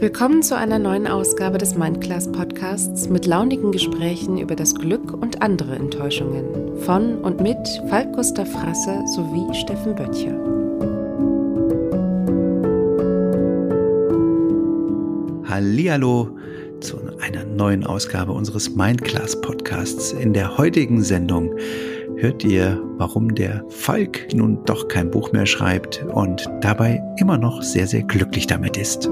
Willkommen zu einer neuen Ausgabe des Mindclass Podcasts mit launigen Gesprächen über das Glück und andere Enttäuschungen. Von und mit Falk Gustav Frasse sowie Steffen Böttcher. Hallihallo zu einer neuen Ausgabe unseres Mindclass Podcasts. In der heutigen Sendung hört ihr, warum der Falk nun doch kein Buch mehr schreibt und dabei immer noch sehr, sehr glücklich damit ist.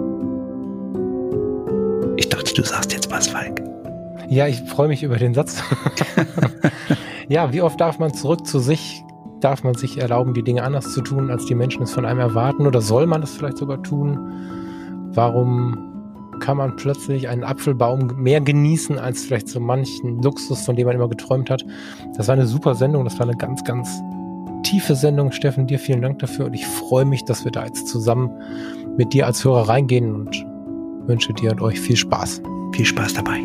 Ich dachte, du sagst jetzt was, Falk. Ja, ich freue mich über den Satz. Ja, wie oft darf man zurück zu sich? Darf man sich erlauben, die Dinge anders zu tun, als die Menschen es von einem erwarten? Oder soll man das vielleicht sogar tun? Warum kann man plötzlich einen Apfelbaum mehr genießen, als vielleicht so manchen Luxus, von dem man immer geträumt hat? Das war eine super Sendung. Das war eine ganz, ganz tiefe Sendung. Steffen, dir vielen Dank dafür. Und ich freue mich, dass wir da jetzt zusammen mit dir als Hörer reingehen und wünsche dir und euch viel Spaß. Viel Spaß dabei.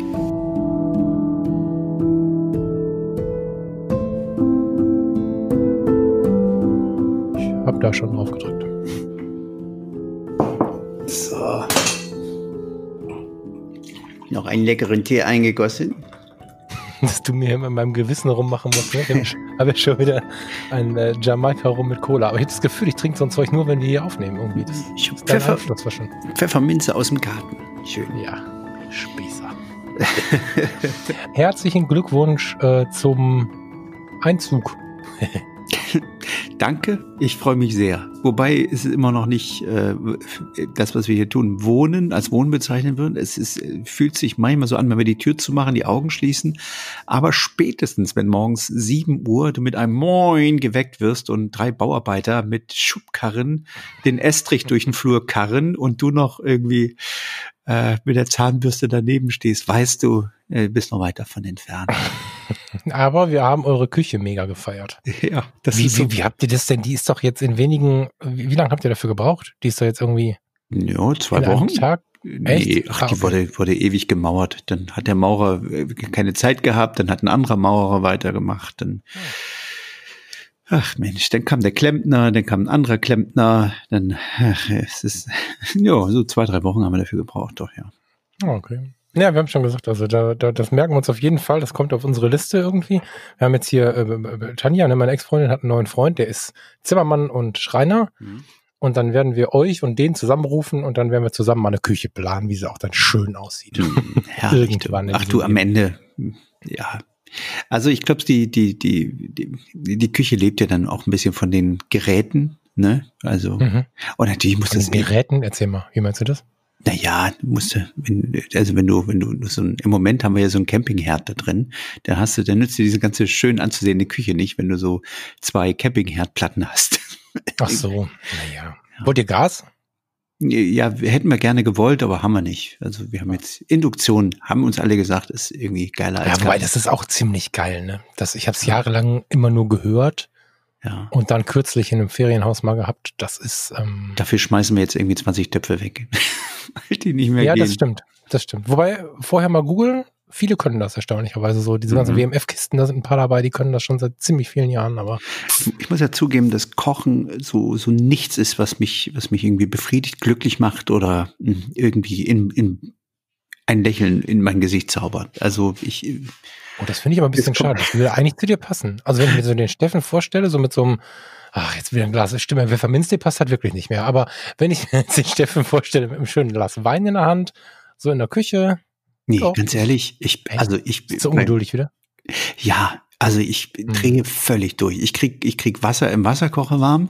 Ich habe da schon drauf gedrückt. So. Noch einen leckeren Tee eingegossen. Dass du mir immer in meinem Gewissen rummachen musst. Ne? Ich habe ja schon wieder ein Jamaika rum mit Cola. Aber ich habe das Gefühl, ich trinke so ein Zeug nur, wenn wir hier aufnehmen. Irgendwie. Ich habe Pfefferminze aus dem Garten. Schön. Ja, Spießer. Herzlichen Glückwunsch zum Einzug. Danke, ich freue mich sehr. Wobei ist es immer noch nicht das, was wir hier tun, als Wohnen bezeichnen würden. Fühlt sich manchmal so an, wenn wir die Tür zumachen, die Augen schließen. Aber spätestens, wenn morgens 7 Uhr du mit einem Moin geweckt wirst und 3 Bauarbeiter mit Schubkarren den Estrich durch den Flur karren und du noch irgendwie mit der Zahnbürste daneben stehst, weißt du, bist noch weit davon entfernt. Aber wir haben eure Küche mega gefeiert. Ja, wie habt ihr das denn? Die ist doch jetzt in wenigen, wie lange habt ihr dafür gebraucht? Die ist doch jetzt irgendwie 2 Wochen. Tag? Nee, die wurde ewig gemauert. Dann hat der Maurer keine Zeit gehabt, dann hat ein anderer Maurer weitergemacht. Ach Mensch, dann kam der Klempner, dann kam ein anderer Klempner, so 2-3 Wochen haben wir dafür gebraucht, doch, ja. Okay. Ja, wir haben schon gesagt, also das merken wir uns auf jeden Fall, das kommt auf unsere Liste irgendwie. Wir haben jetzt hier Tanja, meine Ex-Freundin, hat einen neuen Freund, der ist Zimmermann und Schreiner. Und dann werden wir euch und den zusammenrufen und dann werden wir zusammen mal eine Küche planen, wie sie auch dann schön aussieht. Herrlich. Irgendwann. Ach du, am Ende, ja. Also ich glaube, die Küche lebt ja dann auch ein bisschen von den Geräten, ne? Also, und natürlich muss das. Geräten, erzähl mal, wie meinst du das? Naja, wenn du im Moment haben wir ja so einen Campingherd da drin, dann nützt dir diese ganze schön anzusehende Küche nicht, wenn du so 2 Campingherdplatten hast. Ach so, naja. Wollt ihr Gas? Ja, hätten wir gerne gewollt, aber haben wir nicht. Also wir haben jetzt Induktion, haben uns alle gesagt, ist irgendwie geiler als Gas. Ja, wobei das ist auch ziemlich geil, ne? Ich habe es jahrelang immer nur gehört. Ja. Und dann kürzlich in einem Ferienhaus mal gehabt, das ist... Dafür schmeißen wir jetzt irgendwie 20 Töpfe weg. Weil die nicht mehr gehen. Ja, das stimmt. Wobei, vorher mal googeln, viele können das erstaunlicherweise so. Diese ganzen WMF-Kisten, da sind ein paar dabei, die können das schon seit ziemlich vielen Jahren, aber... Ich muss ja zugeben, dass Kochen so nichts ist, was mich irgendwie befriedigt, glücklich macht oder irgendwie in ein Lächeln in mein Gesicht zaubert. Also das finde ich aber ein bisschen schade. Das würde eigentlich zu dir passen. Also wenn ich mir so den Steffen vorstelle, so mit so einem, jetzt wieder ein Glas, stimmt, Pfefferminztee passt halt wirklich nicht mehr. Aber wenn ich mir jetzt den Steffen vorstelle mit einem schönen Glas Wein in der Hand, so in der Küche. Nee, ganz ehrlich, ich bist du ungeduldig wieder? Ja, also ich drehe völlig durch. Ich krieg Wasser im Wasserkocher warm,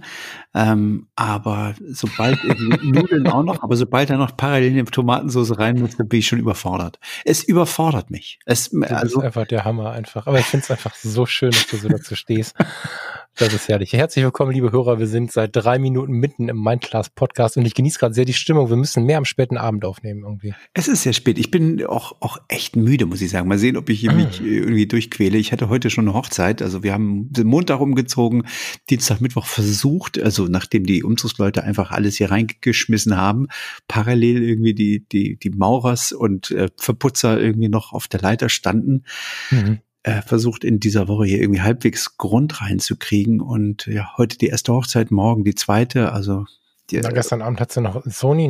aber sobald Nudeln auch noch, aber sobald da noch parallel eine Tomatensauce rein muss, dann bin ich schon überfordert. Es überfordert mich. Du bist einfach der Hammer einfach. Aber ich finde es einfach so schön, dass du so dazu stehst. Das ist herrlich. Herzlich willkommen, liebe Hörer. Wir sind seit 3 Minuten mitten im Mindclass Podcast und ich genieße gerade sehr die Stimmung. Wir müssen mehr am späten Abend aufnehmen irgendwie. Es ist sehr spät. Ich bin auch echt müde, muss ich sagen. Mal sehen, ob ich hier mich irgendwie durchquäle. Ich hatte heute schon eine Hochzeit. Also wir haben den Montag umgezogen, Dienstag, Mittwoch versucht, also nachdem die Umzugsleute einfach alles hier reingeschmissen haben, parallel irgendwie die Maurers und Verputzer irgendwie noch auf der Leiter standen. Versucht in dieser Woche hier irgendwie halbwegs Grund reinzukriegen und ja, heute die erste Hochzeit, morgen die zweite, also gestern Abend hat sie noch Sony, ne?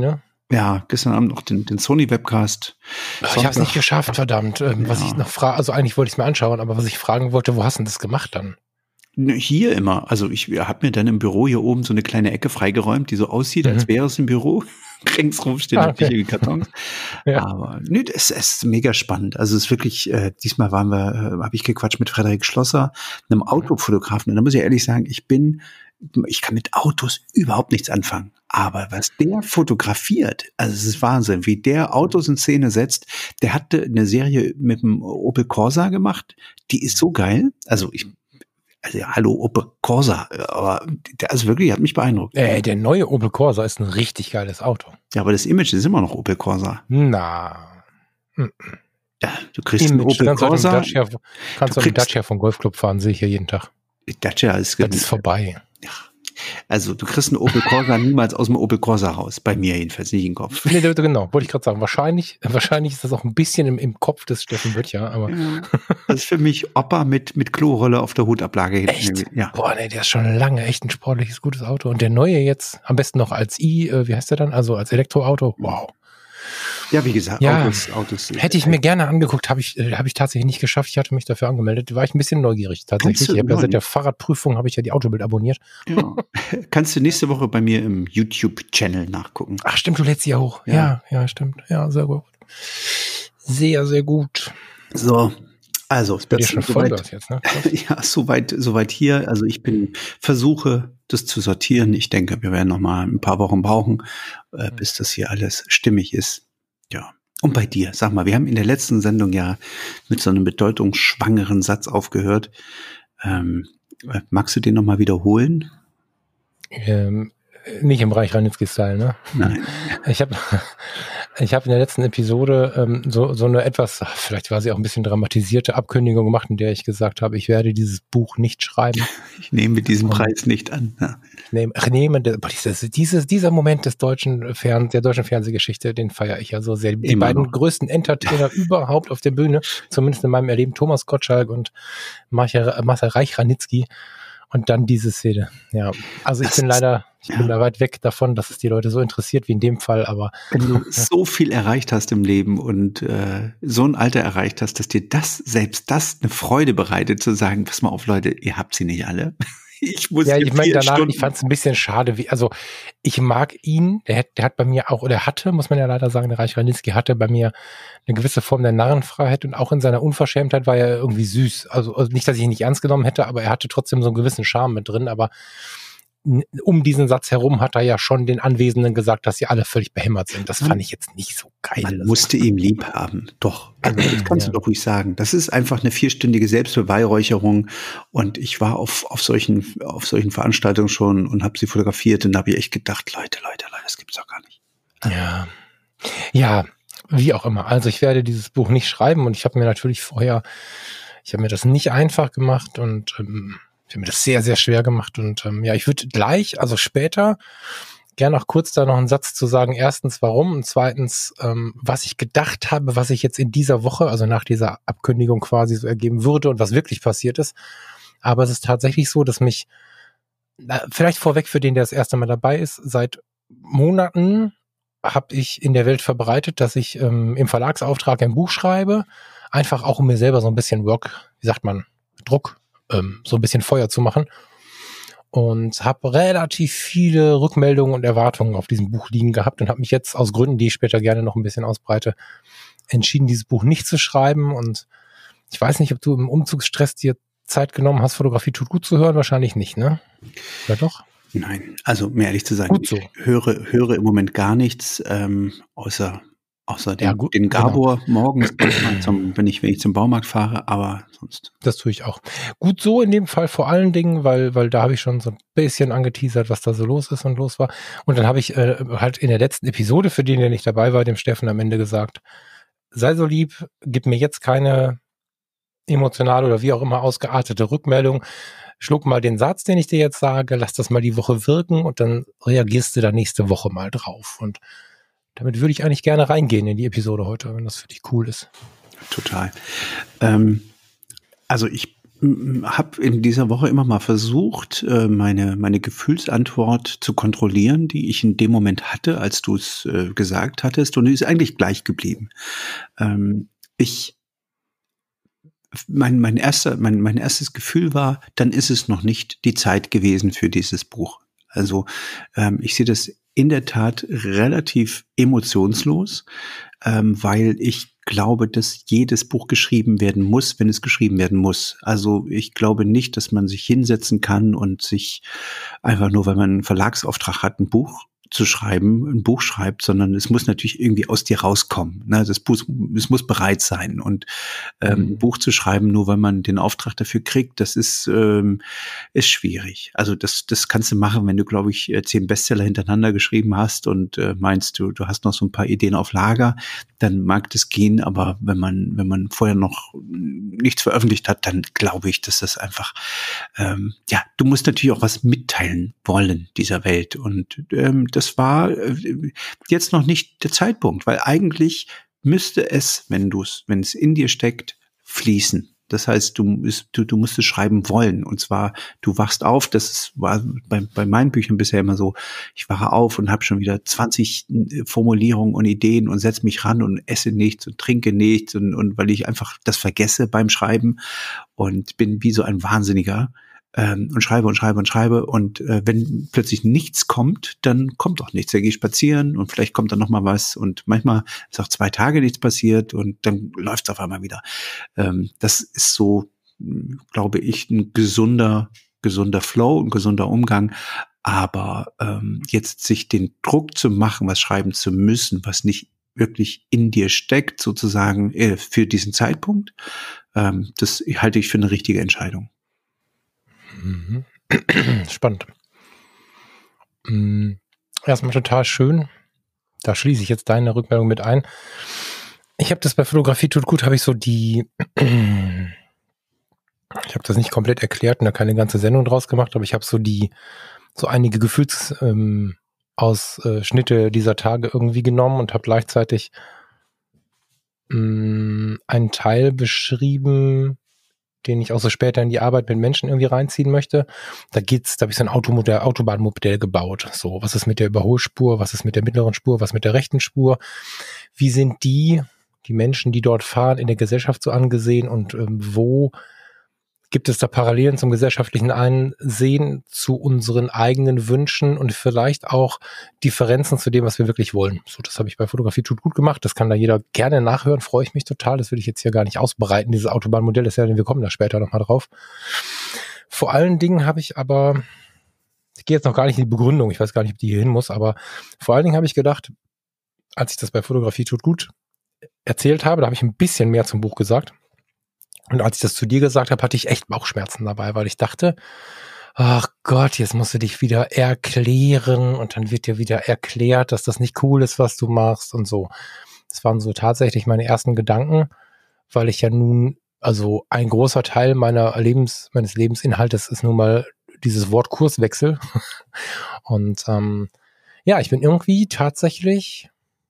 Ja, gestern Abend noch den Sony-Webcast. Ich habe es nicht geschafft, verdammt. Was ich noch frage, also eigentlich wollte ich es mir anschauen, aber was ich fragen wollte, wo hast du denn das gemacht dann? Hier immer. Also ich habe mir dann im Büro hier oben so eine kleine Ecke freigeräumt, die so aussieht, als wäre es ein Büro. Ringsrum stehen natürlich Kartons. Ja. Aber es ist mega spannend. Also es ist wirklich, diesmal habe ich gequatscht mit Frederik Schlosser, einem Autofotografen. Und da muss ich ehrlich sagen, ich kann mit Autos überhaupt nichts anfangen. Aber was der fotografiert, also es ist Wahnsinn, wie der Autos in Szene setzt. Der hatte eine Serie mit dem Opel Corsa gemacht, die ist so geil. Also hallo Opel Corsa, aber der ist wirklich, hat mich beeindruckt. Der neue Opel Corsa ist ein richtig geiles Auto. Ja, aber das Image ist immer noch Opel Corsa. Na. Ja, du kriegst einen Opel Corsa. Kannst du einen Dacia vom Golfclub fahren, sehe ich hier jeden Tag. Dacia ist das ist vorbei. Ja. Also du kriegst einen Opel Corsa niemals aus dem Opel Corsa raus. Bei mir jedenfalls nicht im Kopf. Nee, genau, wollte ich gerade sagen. Wahrscheinlich ist das auch ein bisschen im Kopf des Steffen Böttcher. Aber ja, das ist für mich Opa mit Klorolle auf der Hutablage. Echt? Ja. Boah, nee, der ist schon lange echt ein sportliches, gutes Auto. Und der neue jetzt, am besten noch als wie heißt der dann? Also als Elektroauto. Wow. Ja, wie gesagt, ja, Autos. Hätte ich mir gerne angeguckt, habe ich tatsächlich nicht geschafft. Ich hatte mich dafür angemeldet. War ich ein bisschen neugierig tatsächlich. Ich habe ja seit der Fahrradprüfung habe ich ja die Autobild abonniert. Ja. Kannst du nächste Woche bei mir im YouTube-Channel nachgucken. Ach stimmt, du lädst sie ja hoch. Ja, stimmt. Ja, sehr gut. Sehr, sehr gut. So, also das ist schon Vollgas jetzt, ne? Ja, soweit hier. Also ich versuche das zu sortieren. Ich denke, wir werden noch mal ein paar Wochen brauchen, bis das hier alles stimmig ist. Ja. Und bei dir, sag mal, wir haben in der letzten Sendung ja mit so einem bedeutungsschwangeren Satz aufgehört. Magst du den noch mal wiederholen? Nicht im Reich Ranitzky-Style, ne? Nein. Ich habe in der letzten Episode so eine etwas, vielleicht war sie auch ein bisschen dramatisierte Ankündigung gemacht, in der ich gesagt habe, ich werde dieses Buch nicht schreiben. Ich nehme diesen Preis nicht an. Ja. Dieser Moment der deutschen Fernsehgeschichte, den feiere ich ja so sehr. Die beiden größten Entertainer überhaupt auf der Bühne, zumindest in meinem Erleben, Thomas Gottschalk und Marcel Reich-Ranitzky. Und dann diese Szene. Ja, also ich bin da weit weg davon, dass es die Leute so interessiert wie in dem Fall, aber wenn du so viel erreicht hast im Leben und so ein Alter erreicht hast, dass dir selbst das eine Freude bereitet, zu sagen, pass mal auf, Leute, ihr habt sie nicht alle. Ich meine danach, ich fand es ein bisschen schade, ich mag ihn, der hat bei mir auch, oder hatte, muss man ja leider sagen, der Reich Ranitzky hatte bei mir eine gewisse Form der Narrenfreiheit und auch in seiner Unverschämtheit war er irgendwie süß. Also nicht, dass ich ihn nicht ernst genommen hätte, aber er hatte trotzdem so einen gewissen Charme mit drin, aber um diesen Satz herum hat er ja schon den Anwesenden gesagt, dass sie alle völlig behämmert sind. Das fand ich jetzt nicht so geil. Man musste ihn lieb haben. Doch. Also das kannst du doch ruhig sagen. Das ist einfach eine 4-stündige Selbstbeweihräucherung. Und ich war auf solchen Veranstaltungen schon und habe sie fotografiert. Und da habe ich echt gedacht, Leute, das gibt's doch gar nicht. Ja, wie auch immer. Also ich werde dieses Buch nicht schreiben. Und ich habe mir natürlich ich habe mir das nicht einfach gemacht und ich habe mir das sehr, sehr schwer gemacht und ich würde gleich, also später, gerne auch kurz da noch einen Satz zu sagen. Erstens, warum und zweitens, was ich gedacht habe, was ich jetzt in dieser Woche, also nach dieser Abkündigung quasi so ergeben würde und was wirklich passiert ist. Aber es ist tatsächlich so, dass mich, vielleicht vorweg für den, der das erste Mal dabei ist, seit Monaten habe ich in der Welt verbreitet, dass ich im Verlagsauftrag ein Buch schreibe, einfach auch um mir selber so ein bisschen Druck, so ein bisschen Feuer zu machen und habe relativ viele Rückmeldungen und Erwartungen auf diesem Buch liegen gehabt und habe mich jetzt aus Gründen, die ich später gerne noch ein bisschen ausbreite, entschieden, dieses Buch nicht zu schreiben und ich weiß nicht, ob du im Umzugsstress dir Zeit genommen hast, Fotografie tut gut zu hören, wahrscheinlich nicht, ne? Ja doch? Nein, also um ehrlich zu sein, gut so. Ich höre im Moment gar nichts, außer den Gabor morgens, wenn ich zum Baumarkt fahre, aber sonst. Das tue ich auch. Gut so in dem Fall vor allen Dingen, weil da habe ich schon so ein bisschen angeteasert, was da so los ist und los war. Und dann habe ich halt in der letzten Episode, für den, der nicht dabei war, dem Steffen am Ende gesagt, sei so lieb, gib mir jetzt keine emotionale oder wie auch immer ausgeartete Rückmeldung. Schluck mal den Satz, den ich dir jetzt sage, lass das mal die Woche wirken und dann reagierst du da nächste Woche mal drauf. Und damit würde ich eigentlich gerne reingehen in die Episode heute, wenn das für dich cool ist. Total. Also ich habe in dieser Woche immer mal versucht, meine Gefühlsantwort zu kontrollieren, die ich in dem Moment hatte, als du es gesagt hattest, und die ist eigentlich gleich geblieben. Mein erstes Gefühl war, dann ist es noch nicht die Zeit gewesen für dieses Buch. Also ich sehe das in der Tat relativ emotionslos, weil ich glaube, dass jedes Buch geschrieben werden muss, wenn es geschrieben werden muss. Also ich glaube nicht, dass man sich hinsetzen kann und sich einfach nur, weil man einen Verlagsauftrag hat, ein Buch schreibt, sondern es muss natürlich irgendwie aus dir rauskommen. Ne? Das Buch, es muss bereit sein. Und ein Buch zu schreiben, nur weil man den Auftrag dafür kriegt, das ist schwierig. Also das kannst du machen, wenn du, glaube ich, 10 Bestseller hintereinander geschrieben hast und meinst, du hast noch so ein paar Ideen auf Lager, dann mag das gehen. Aber wenn man vorher noch nichts veröffentlicht hat, dann glaube ich, dass das einfach, du musst natürlich auch was mitteilen wollen dieser Welt. Und das war jetzt noch nicht der Zeitpunkt, weil eigentlich müsste es, wenn es in dir steckt, fließen. Das heißt, du musst es schreiben wollen. Und zwar, du wachst auf, war bei meinen Büchern bisher immer so, ich wache auf und habe schon wieder 20 Formulierungen und Ideen und setze mich ran und esse nichts und trinke nichts und weil ich einfach das vergesse beim Schreiben und bin wie so ein Wahnsinniger. Und schreibe und wenn plötzlich nichts kommt, dann kommt auch nichts. Da gehe ich spazieren und vielleicht kommt dann noch mal was und manchmal ist auch 2 Tage nichts passiert und dann läuft es auf einmal wieder. Das ist so, glaube ich, ein gesunder Flow, ein gesunder Umgang. Aber jetzt sich den Druck zu machen, was schreiben zu müssen, was nicht wirklich in dir steckt, sozusagen für diesen Zeitpunkt, das halte ich für eine richtige Entscheidung. Spannend. Erstmal total schön. Da schließe ich jetzt deine Rückmeldung mit ein. Ich habe das bei Fotografie tut gut, habe ich ich habe das nicht komplett erklärt und da keine ganze Sendung draus gemacht, aber ich habe so einige Gefühlsausschnitte dieser Tage irgendwie genommen und habe gleichzeitig einen Teil beschrieben, den ich auch so später in die Arbeit mit Menschen irgendwie reinziehen möchte. Da habe ich so ein Autobahnmodell gebaut. So, was ist mit der Überholspur, was ist mit der mittleren Spur, was mit der rechten Spur? Wie sind die Menschen, die dort fahren, in der Gesellschaft so angesehen und wo gibt es da Parallelen zum gesellschaftlichen Einsehen, zu unseren eigenen Wünschen und vielleicht auch Differenzen zu dem, was wir wirklich wollen. So, das habe ich bei Fotografie tut gut gemacht. Das kann da jeder gerne nachhören. Freue ich mich total. Das will ich jetzt hier gar nicht ausbreiten. Dieses Autobahnmodell ist ja, wir kommen da später nochmal drauf. Vor allen Dingen habe ich aber, ich gehe jetzt noch gar nicht in die Begründung. Ich weiß gar nicht, ob die hier hin muss, aber vor allen Dingen habe ich gedacht, als ich das bei Fotografie tut gut erzählt habe, da habe ich ein bisschen mehr zum Buch gesagt. Und als ich das zu dir gesagt habe, hatte ich echt Bauchschmerzen dabei, weil ich dachte, ach Gott, jetzt musst du dich wieder erklären und dann wird dir wieder erklärt, dass das nicht cool ist, was du machst und so. Das waren so tatsächlich meine ersten Gedanken, weil ich ja nun, also ein großer Teil meines Lebensinhaltes ist nun mal dieses Wort Kurswechsel. Und ich bin irgendwie tatsächlich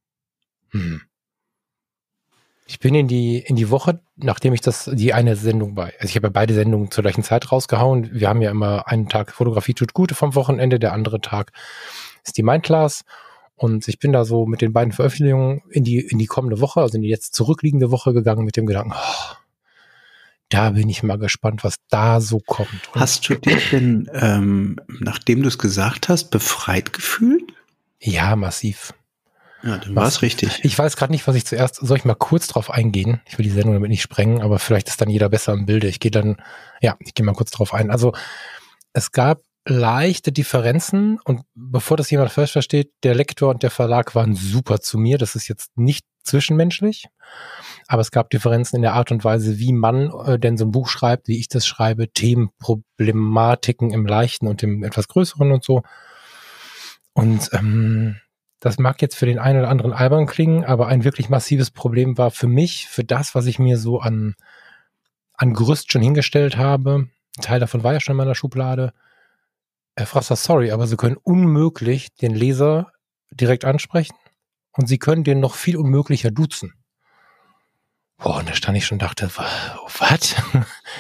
ich bin in die Woche, nachdem ich ich habe ja beide Sendungen zur gleichen Zeit rausgehauen. Wir haben ja immer einen Tag Fotografie tut gut vom Wochenende, der andere Tag ist die Mindclass. Und ich bin da so mit den beiden Veröffentlichungen in die kommende Woche, also in die jetzt zurückliegende Woche gegangen mit dem Gedanken, da bin ich mal gespannt, was da so kommt. Und hast du dich denn, nachdem du es gesagt hast, befreit gefühlt? Ja, massiv. Ja, dann war es richtig. Ich weiß gerade nicht, was ich zuerst, soll ich mal kurz drauf eingehen? Ich will die Sendung damit nicht sprengen, aber vielleicht ist dann jeder besser im Bilde. Ich gehe mal kurz drauf ein. Also es gab leichte Differenzen und bevor das jemand falsch versteht, der Lektor und der Verlag waren super zu mir. Das ist jetzt nicht zwischenmenschlich, aber es gab Differenzen in der Art und Weise, wie man denn so ein Buch schreibt, wie ich das schreibe, Themen, Problematiken im Leichten und im etwas Größeren und so. Und das mag jetzt für den einen oder anderen albern klingen, aber ein wirklich massives Problem war für mich, für das, was ich mir so an Gerüst schon hingestellt habe. Ein Teil davon war ja schon in meiner Schublade. Herr Frasser, sorry, aber Sie können unmöglich den Leser direkt ansprechen und Sie können den noch viel unmöglicher duzen. Boah, und da stand ich schon und dachte, was?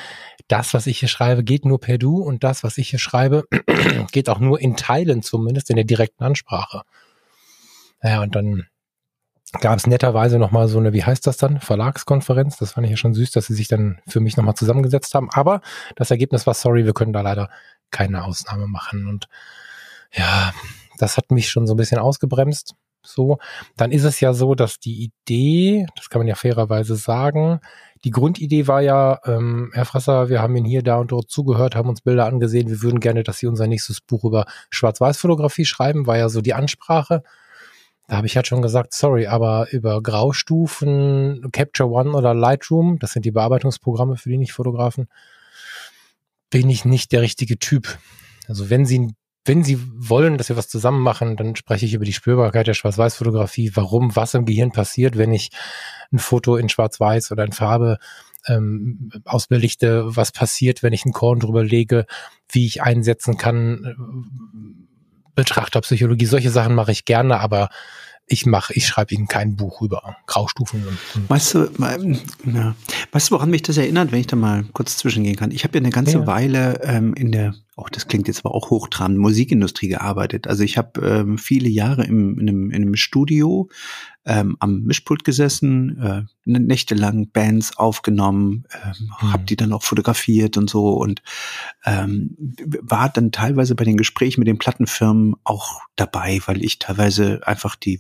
das, was ich hier schreibe, geht nur per Du und das, was ich hier schreibe, geht auch nur in Teilen zumindest in der direkten Ansprache. Ja, und dann gab es netterweise nochmal so eine, wie heißt das dann, Verlagskonferenz. Das fand ich ja schon süß, dass sie sich dann für mich nochmal zusammengesetzt haben. Aber das Ergebnis war, sorry, wir können da leider keine Ausnahme machen. Und ja, das hat mich schon so ein bisschen ausgebremst. So, dann ist es ja so, dass die Idee, das kann man ja fairerweise sagen, die Grundidee war ja, Herr Frasser, wir haben Ihnen hier, da und dort zugehört, haben uns Bilder angesehen, wir würden gerne, dass Sie unser nächstes Buch über Schwarz-Weiß-Fotografie schreiben, war ja so die Ansprache. Da habe ich halt schon gesagt, sorry, aber über Graustufen, Capture One oder Lightroom, das sind die Bearbeitungsprogramme für die Nicht-Fotografen, bin ich nicht der richtige Typ. Also wenn Sie wollen, dass wir was zusammen machen, dann spreche ich über die Spürbarkeit der Schwarz-Weiß-Fotografie, warum, was im Gehirn passiert, wenn ich ein Foto in Schwarz-Weiß oder in Farbe ausbelichte, was passiert, wenn ich einen Korn drüber lege, wie ich einsetzen kann, Betrachterpsychologie, solche Sachen mache ich gerne, aber ich schreibe Ihnen kein Buch über Graustufen. Weißt du, woran mich das erinnert, wenn ich da mal kurz zwischengehen kann? Ich habe ja eine ganze Weile in der, das klingt jetzt aber auch hochtrabend, Musikindustrie gearbeitet. Also ich habe viele Jahre in einem Studio am Mischpult gesessen, nächtelang Bands aufgenommen, habe die dann auch fotografiert und so und war dann teilweise bei den Gesprächen mit den Plattenfirmen auch dabei, weil ich teilweise einfach die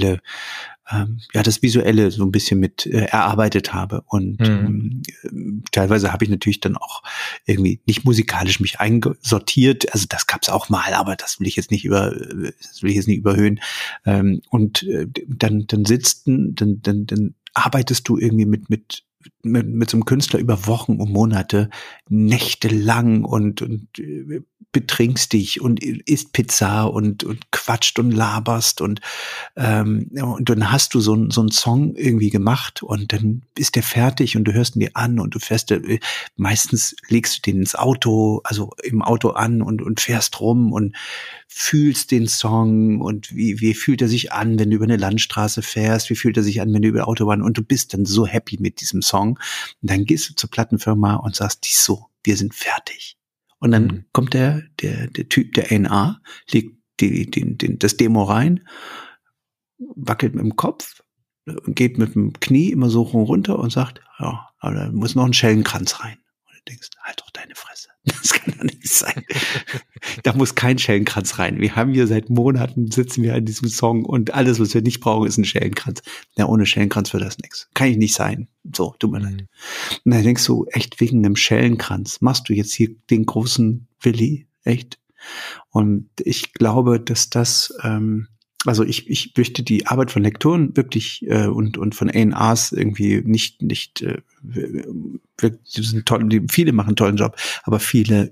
das Visuelle so ein bisschen mit erarbeitet habe und teilweise habe ich natürlich dann auch irgendwie nicht musikalisch mich eingesortiert, also das gab's auch mal, aber das will ich jetzt nicht überhöhen und dann arbeitest du irgendwie mit so einem Künstler über Wochen und Monate, nächtelang und betrinkst dich und isst Pizza und quatscht und laberst und dann hast du so einen Song irgendwie gemacht und dann ist der fertig und du hörst ihn dir an und du fährst, meistens legst du den ins Auto, also im Auto an und fährst rum und fühlst den Song und wie fühlt er sich an, wenn du über eine Landstraße fährst, wie fühlt er sich an, wenn du über Autobahn und du bist dann so happy mit diesem Song und dann gehst du zur Plattenfirma und sagst, wir sind fertig. Und dann kommt der Typ, der A&R, legt das Demo rein, wackelt mit dem Kopf, geht mit dem Knie immer so runter und sagt, ja, aber da muss noch ein Schellenkranz rein. Und du denkst, halt doch deine Fresse. Das kann doch nicht sein. Da muss kein Schellenkranz rein. Wir haben hier seit Monaten, sitzen wir an diesem Song und alles, was wir nicht brauchen, ist ein Schellenkranz. Ja, ohne Schellenkranz wird das nichts. Kann ich nicht sein. So, tut mir leid. Und dann denkst du, echt wegen einem Schellenkranz machst du jetzt hier den großen Willi? Echt? Und ich glaube, dass das, also ich möchte die Arbeit von Lektoren wirklich und von A&Rs irgendwie nicht die sind toll, viele machen einen tollen Job, aber viele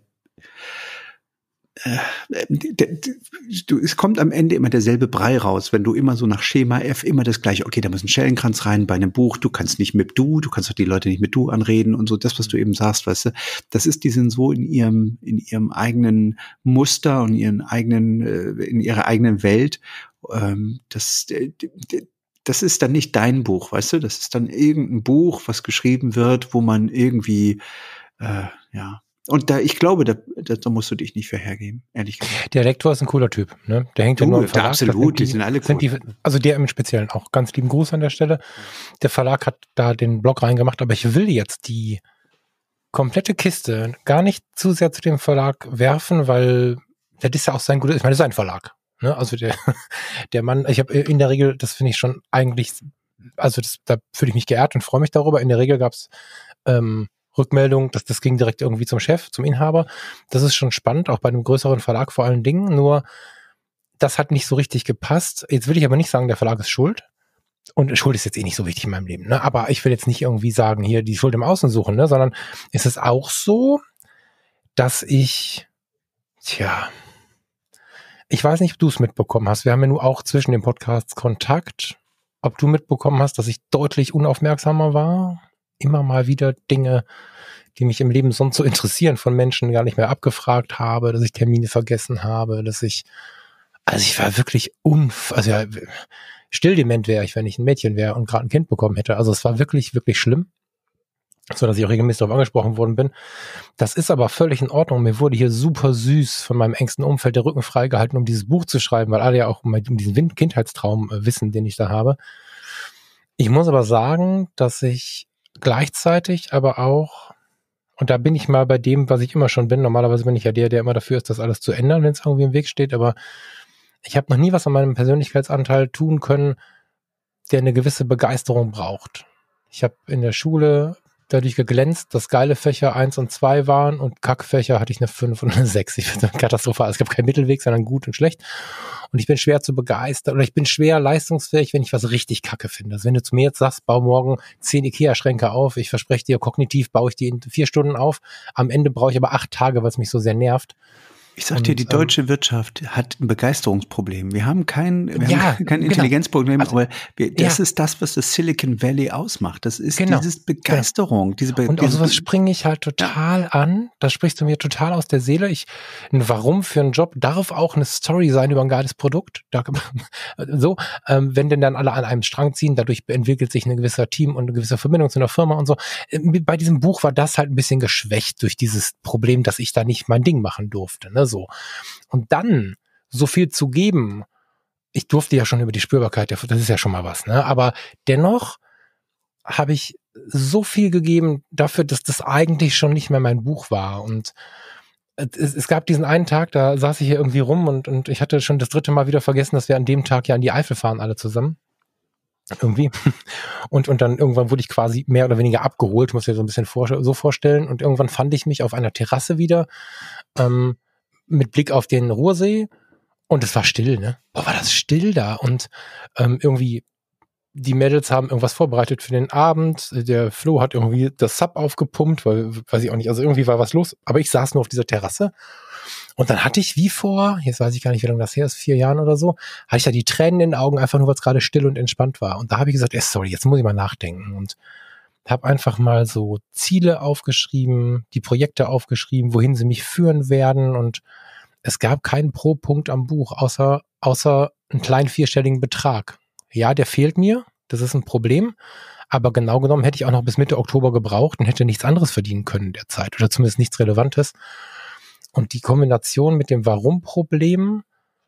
es kommt am Ende immer derselbe Brei raus, wenn du immer so nach Schema F immer das gleiche, okay, da muss ein Schellenkranz rein bei einem Buch, du kannst nicht mit du kannst doch die Leute nicht mit du anreden und so, das, was du eben sagst, weißt du, die sind so in ihrem eigenen Muster und in ihrer eigenen Welt, das ist dann nicht dein Buch, weißt du, das ist dann irgendein Buch, was geschrieben wird, wo man irgendwie, und ich glaube, da musst du dich nicht für hergeben, ehrlich gesagt. Der Lektor ist ein cooler Typ, ne? Der hängt ja nur im Verlag. Absolut, die sind alle cool. Also der im Speziellen auch. Ganz lieben Gruß an der Stelle. Der Verlag hat da den Blog reingemacht, aber ich will jetzt die komplette Kiste gar nicht zu sehr zu dem Verlag werfen, weil das ist ja auch sein gutes, ich meine, das ist ein Verlag. Ne? Also der Mann, ich habe in der Regel, das finde ich schon eigentlich, also da fühle ich mich geehrt und freue mich darüber. In der Regel gab es Rückmeldung, das ging direkt irgendwie zum Chef, zum Inhaber. Das ist schon spannend, auch bei einem größeren Verlag vor allen Dingen. Nur, das hat nicht so richtig gepasst. Jetzt will ich aber nicht sagen, der Verlag ist schuld. Und Schuld ist jetzt eh nicht so wichtig in meinem Leben. Ne? Aber ich will jetzt nicht irgendwie sagen, hier die Schuld im Außen suchen, ne? Sondern ist es auch so, dass ich weiß nicht, ob du es mitbekommen hast. Wir haben ja nur auch zwischen den Podcasts Kontakt. Ob du mitbekommen hast, dass ich deutlich unaufmerksamer war? Immer mal wieder Dinge, die mich im Leben sonst so interessieren, von Menschen gar nicht mehr abgefragt habe, dass ich Termine vergessen habe, ich war wirklich stilldement wäre ich, wenn ich ein Mädchen wäre und gerade ein Kind bekommen hätte. Also es war wirklich, wirklich schlimm. so dass ich auch regelmäßig darauf angesprochen worden bin. Das ist aber völlig in Ordnung. Mir wurde hier super süß von meinem engsten Umfeld der Rücken freigehalten, um dieses Buch zu schreiben, weil alle ja auch um diesen Kindheitstraum wissen, den ich da habe. Ich muss aber sagen, dass ich gleichzeitig aber auch, und da bin ich mal bei dem, was ich immer schon bin, normalerweise bin ich ja der immer dafür ist, das alles zu ändern, wenn es irgendwie im Weg steht, aber ich habe noch nie was an meinem Persönlichkeitsanteil tun können, der eine gewisse Begeisterung braucht. Ich habe in der Schule dadurch geglänzt, dass geile Fächer 1 und 2 waren und Kackfächer hatte ich eine 5 und eine 6. Ich finde das katastrophal. Es gab keinen Mittelweg, sondern gut und schlecht. Und ich bin schwer zu begeistern oder ich bin schwer leistungsfähig, wenn ich was richtig kacke finde. Also wenn du zu mir jetzt sagst, bau morgen 10 Ikea-Schränke auf, ich verspreche dir, kognitiv baue ich die in 4 Stunden auf. Am Ende brauche ich aber 8 Tage, weil es mich so sehr nervt. Ich sag dir, die deutsche Wirtschaft hat ein Begeisterungsproblem. Wir haben kein Intelligenzproblem, genau. Aber das ist das, was das Silicon Valley ausmacht. Das ist diese Begeisterung. Und auf sowas springe ich halt total an. Da sprichst du mir total aus der Seele. Ein Warum für einen Job darf auch eine Story sein über ein geiles Produkt. Wenn denn dann alle an einem Strang ziehen, dadurch entwickelt sich ein gewisser Team und eine gewisse Verbindung zu einer Firma und so. Bei diesem Buch war das halt ein bisschen geschwächt durch dieses Problem, dass ich da nicht mein Ding machen durfte, ne? So. Und dann so viel zu geben, ich durfte ja schon über die Spürbarkeit, das ist ja schon mal was, ne? Aber dennoch habe ich so viel gegeben dafür, dass das eigentlich schon nicht mehr mein Buch war. Und es gab diesen einen Tag, da saß ich hier irgendwie rum und ich hatte schon das 3. Mal wieder vergessen, dass wir an dem Tag ja an die Eifel fahren, alle zusammen. Irgendwie. Und dann irgendwann wurde ich quasi mehr oder weniger abgeholt, muss ich mir so ein bisschen so vorstellen. Und irgendwann fand ich mich auf einer Terrasse wieder, mit Blick auf den Ruhrsee und es war still, ne? Boah, war das still da und irgendwie die Mädels haben irgendwas vorbereitet für den Abend, der Flo hat irgendwie das Sub aufgepumpt, weil, weiß ich auch nicht, also irgendwie war was los, aber ich saß nur auf dieser Terrasse und dann hatte ich wie vor, jetzt weiß ich gar nicht, wie lange das her ist, 4 Jahren oder so, hatte ich da die Tränen in den Augen, einfach nur, weil es gerade still und entspannt war und da habe ich gesagt, sorry, jetzt muss ich mal nachdenken und habe einfach mal so Ziele aufgeschrieben, die Projekte aufgeschrieben, wohin sie mich führen werden und es gab keinen Pro-Punkt am Buch, außer einen kleinen 4-stelligen Betrag. Ja, der fehlt mir, das ist ein Problem, aber genau genommen hätte ich auch noch bis Mitte Oktober gebraucht und hätte nichts anderes verdienen können in der Zeit oder zumindest nichts Relevantes. Und die Kombination mit dem Warum-Problem,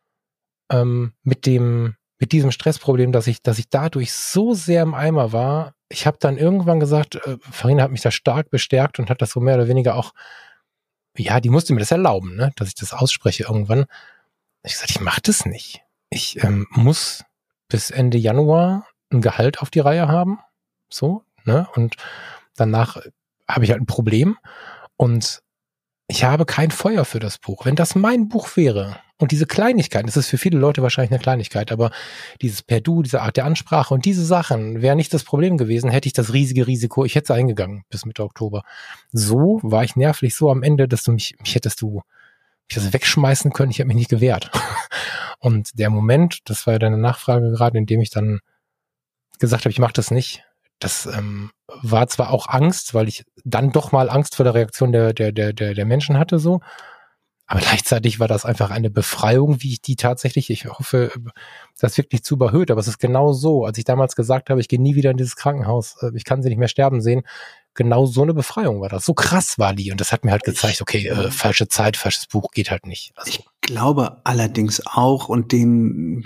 mit diesem Stressproblem, dass ich dadurch so sehr im Eimer war, ich habe dann irgendwann gesagt, Farina hat mich da stark bestärkt und hat das so mehr oder weniger auch, ja, die musste mir das erlauben, ne, dass ich das ausspreche irgendwann. Ich gesagt, ich mache das nicht. Ich muss bis Ende Januar ein Gehalt auf die Reihe haben, so, ne, und danach habe ich halt ein Problem und ich habe kein Feuer für das Buch. Wenn das mein Buch wäre und diese Kleinigkeiten, das ist für viele Leute wahrscheinlich eine Kleinigkeit, aber dieses per Du, diese Art der Ansprache und diese Sachen wäre nicht das Problem gewesen, hätte ich das riesige Risiko, ich hätte es eingegangen bis Mitte Oktober. So war ich nervlich so am Ende, dass du mich hättest du mich wegschmeißen können, ich habe mich nicht gewehrt. Und der Moment, das war ja deine Nachfrage gerade, in dem ich dann gesagt habe, ich mache das nicht, das war zwar auch Angst, weil ich dann doch mal Angst vor der Reaktion der Menschen hatte, so. Aber gleichzeitig war das einfach eine Befreiung, wie ich die tatsächlich, ich hoffe, das wirkt nicht zu überhöht, aber es ist genau so, als ich damals gesagt habe, ich gehe nie wieder in dieses Krankenhaus, ich kann sie nicht mehr sterben sehen, genau so eine Befreiung war das. So krass war die und das hat mir halt gezeigt, okay, falsche Zeit, falsches Buch geht halt nicht. Also, ich glaube allerdings auch und den,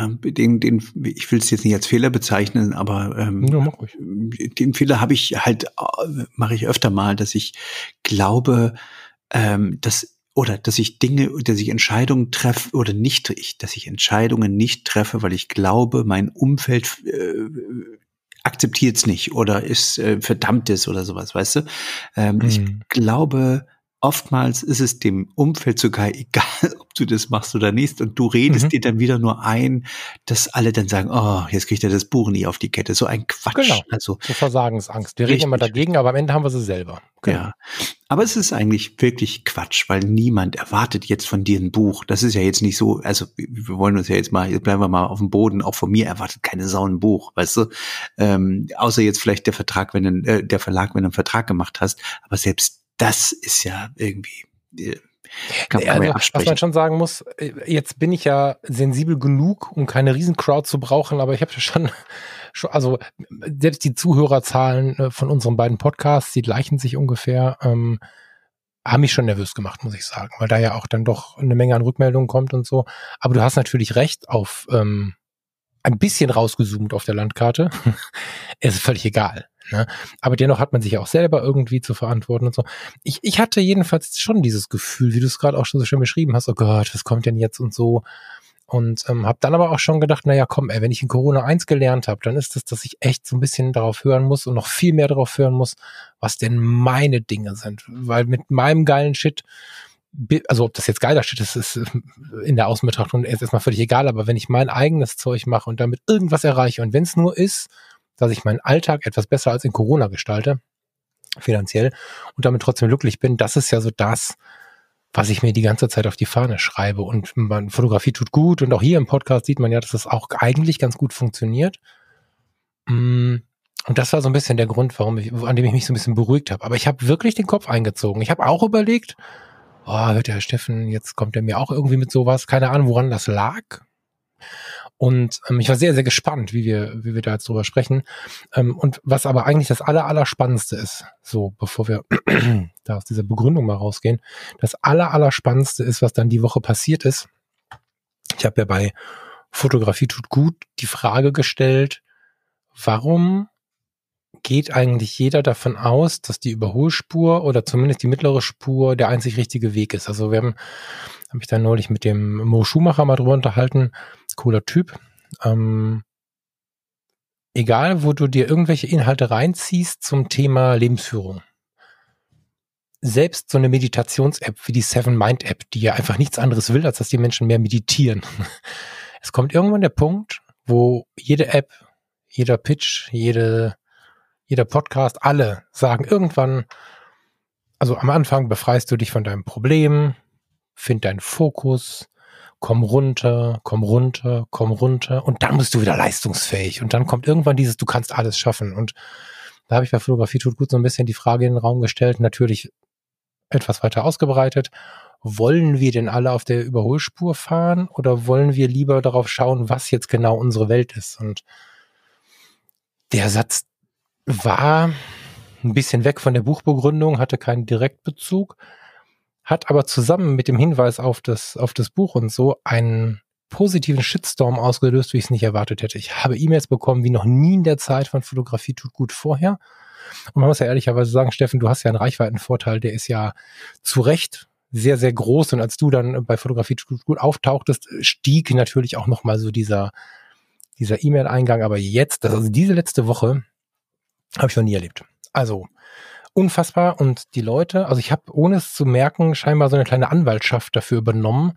ich will es jetzt nicht als Fehler bezeichnen, aber den Fehler habe ich halt, mache ich öfter mal, dass ich glaube, dass ich Entscheidungen treffe oder nicht, dass ich Entscheidungen nicht treffe, weil ich glaube, mein Umfeld akzeptiert es nicht oder ist verdammt ist oder sowas, weißt du? Ich glaube, oftmals ist es dem Umfeld sogar egal, ob du das machst oder nicht. Und du redest dir dann wieder nur ein, dass alle dann sagen, oh, jetzt kriegt er das Buch nie auf die Kette. So ein Quatsch. Genau, also so Versagensangst. Wir reden immer dagegen, aber am Ende haben wir sie selber. Genau. Ja, aber es ist eigentlich wirklich Quatsch, weil niemand erwartet jetzt von dir ein Buch. Das ist ja jetzt nicht so, also wir wollen uns ja jetzt bleiben wir mal auf dem Boden. Auch von mir erwartet keine Sau ein Buch, weißt du? Außer jetzt vielleicht der Vertrag, wenn du einen Vertrag gemacht hast. Aber selbst das ist ja irgendwie, kann man ja absprechen. Was man schon sagen muss, jetzt bin ich ja sensibel genug, um keine Riesencrowd zu brauchen, aber ich habe schon also selbst die Zuhörerzahlen von unseren beiden Podcasts, die gleichen sich ungefähr, haben mich schon nervös gemacht, muss ich sagen, weil da ja auch dann doch eine Menge an Rückmeldungen kommt und so. Aber du hast natürlich recht, auf ein bisschen rausgezoomt auf der Landkarte. Es ist völlig egal. Ne? Aber dennoch hat man sich ja auch selber irgendwie zu verantworten und so. Ich hatte jedenfalls schon dieses Gefühl, wie du es gerade auch schon so schön beschrieben hast, oh Gott, was kommt denn jetzt und so. Und habe dann aber auch schon gedacht, naja, komm, wenn ich in Corona 1 gelernt habe, dann ist es, dass ich echt so ein bisschen darauf hören muss und noch viel mehr darauf hören muss, was denn meine Dinge sind. Weil mit meinem geilen Shit, also ob das jetzt geiler Shit ist, ist in der Außenbetrachtung erstmal völlig egal, aber wenn ich mein eigenes Zeug mache und damit irgendwas erreiche und wenn es nur ist, dass ich meinen Alltag etwas besser als in Corona gestalte, finanziell, und damit trotzdem glücklich bin, das ist ja so das, was ich mir die ganze Zeit auf die Fahne schreibe. Und Fotografie tut gut und auch hier im Podcast sieht man ja, dass das auch eigentlich ganz gut funktioniert. Und das war so ein bisschen der Grund, an dem ich mich so ein bisschen beruhigt habe. Aber ich habe wirklich den Kopf eingezogen. Ich habe auch überlegt, hört der Herr Steffen, jetzt kommt er mir auch irgendwie mit sowas. Keine Ahnung, woran das lag. Und ich war sehr, sehr gespannt, wie wir da jetzt drüber sprechen. Und was aber eigentlich das Allerspannendste ist, so bevor wir da aus dieser Begründung mal rausgehen, das Allerspannendste ist, was dann die Woche passiert ist. Ich habe ja bei Fotografie tut gut die Frage gestellt, warum geht eigentlich jeder davon aus, dass die Überholspur oder zumindest die mittlere Spur der einzig richtige Weg ist. Also habe mich dann neulich mit dem Mo Schumacher mal drüber unterhalten, cooler Typ. Egal, wo du dir irgendwelche Inhalte reinziehst zum Thema Lebensführung. Selbst so eine Meditations-App wie die Seven Mind App, die ja einfach nichts anderes will, als dass die Menschen mehr meditieren. Es kommt irgendwann der Punkt, wo jede App, jeder Pitch, jeder Podcast, alle sagen irgendwann, also am Anfang befreist du dich von deinem Problem, find deinen Fokus, komm runter und dann bist du wieder leistungsfähig und dann kommt irgendwann dieses, du kannst alles schaffen. Und da habe ich bei Fotografie tut gut so ein bisschen die Frage in den Raum gestellt, natürlich etwas weiter ausgebreitet. Wollen wir denn alle auf der Überholspur fahren oder wollen wir lieber darauf schauen, was jetzt genau unsere Welt ist? Und der Satz war ein bisschen weg von der Buchbegründung, hatte keinen Direktbezug, hat aber zusammen mit dem Hinweis auf das Buch und so einen positiven Shitstorm ausgelöst, wie ich es nicht erwartet hätte. Ich habe E-Mails bekommen wie noch nie in der Zeit von Fotografie tut gut vorher. Und man muss ja ehrlicherweise sagen, Steffen, du hast ja einen Reichweitenvorteil, der ist ja zu Recht sehr, sehr groß. Und als du dann bei Fotografie tut gut auftauchtest, stieg natürlich auch nochmal so dieser E-Mail-Eingang. Aber jetzt, also diese letzte Woche, habe ich noch nie erlebt. Also unfassbar. Und die Leute, also ich habe, ohne es zu merken, scheinbar so eine kleine Anwaltschaft dafür übernommen,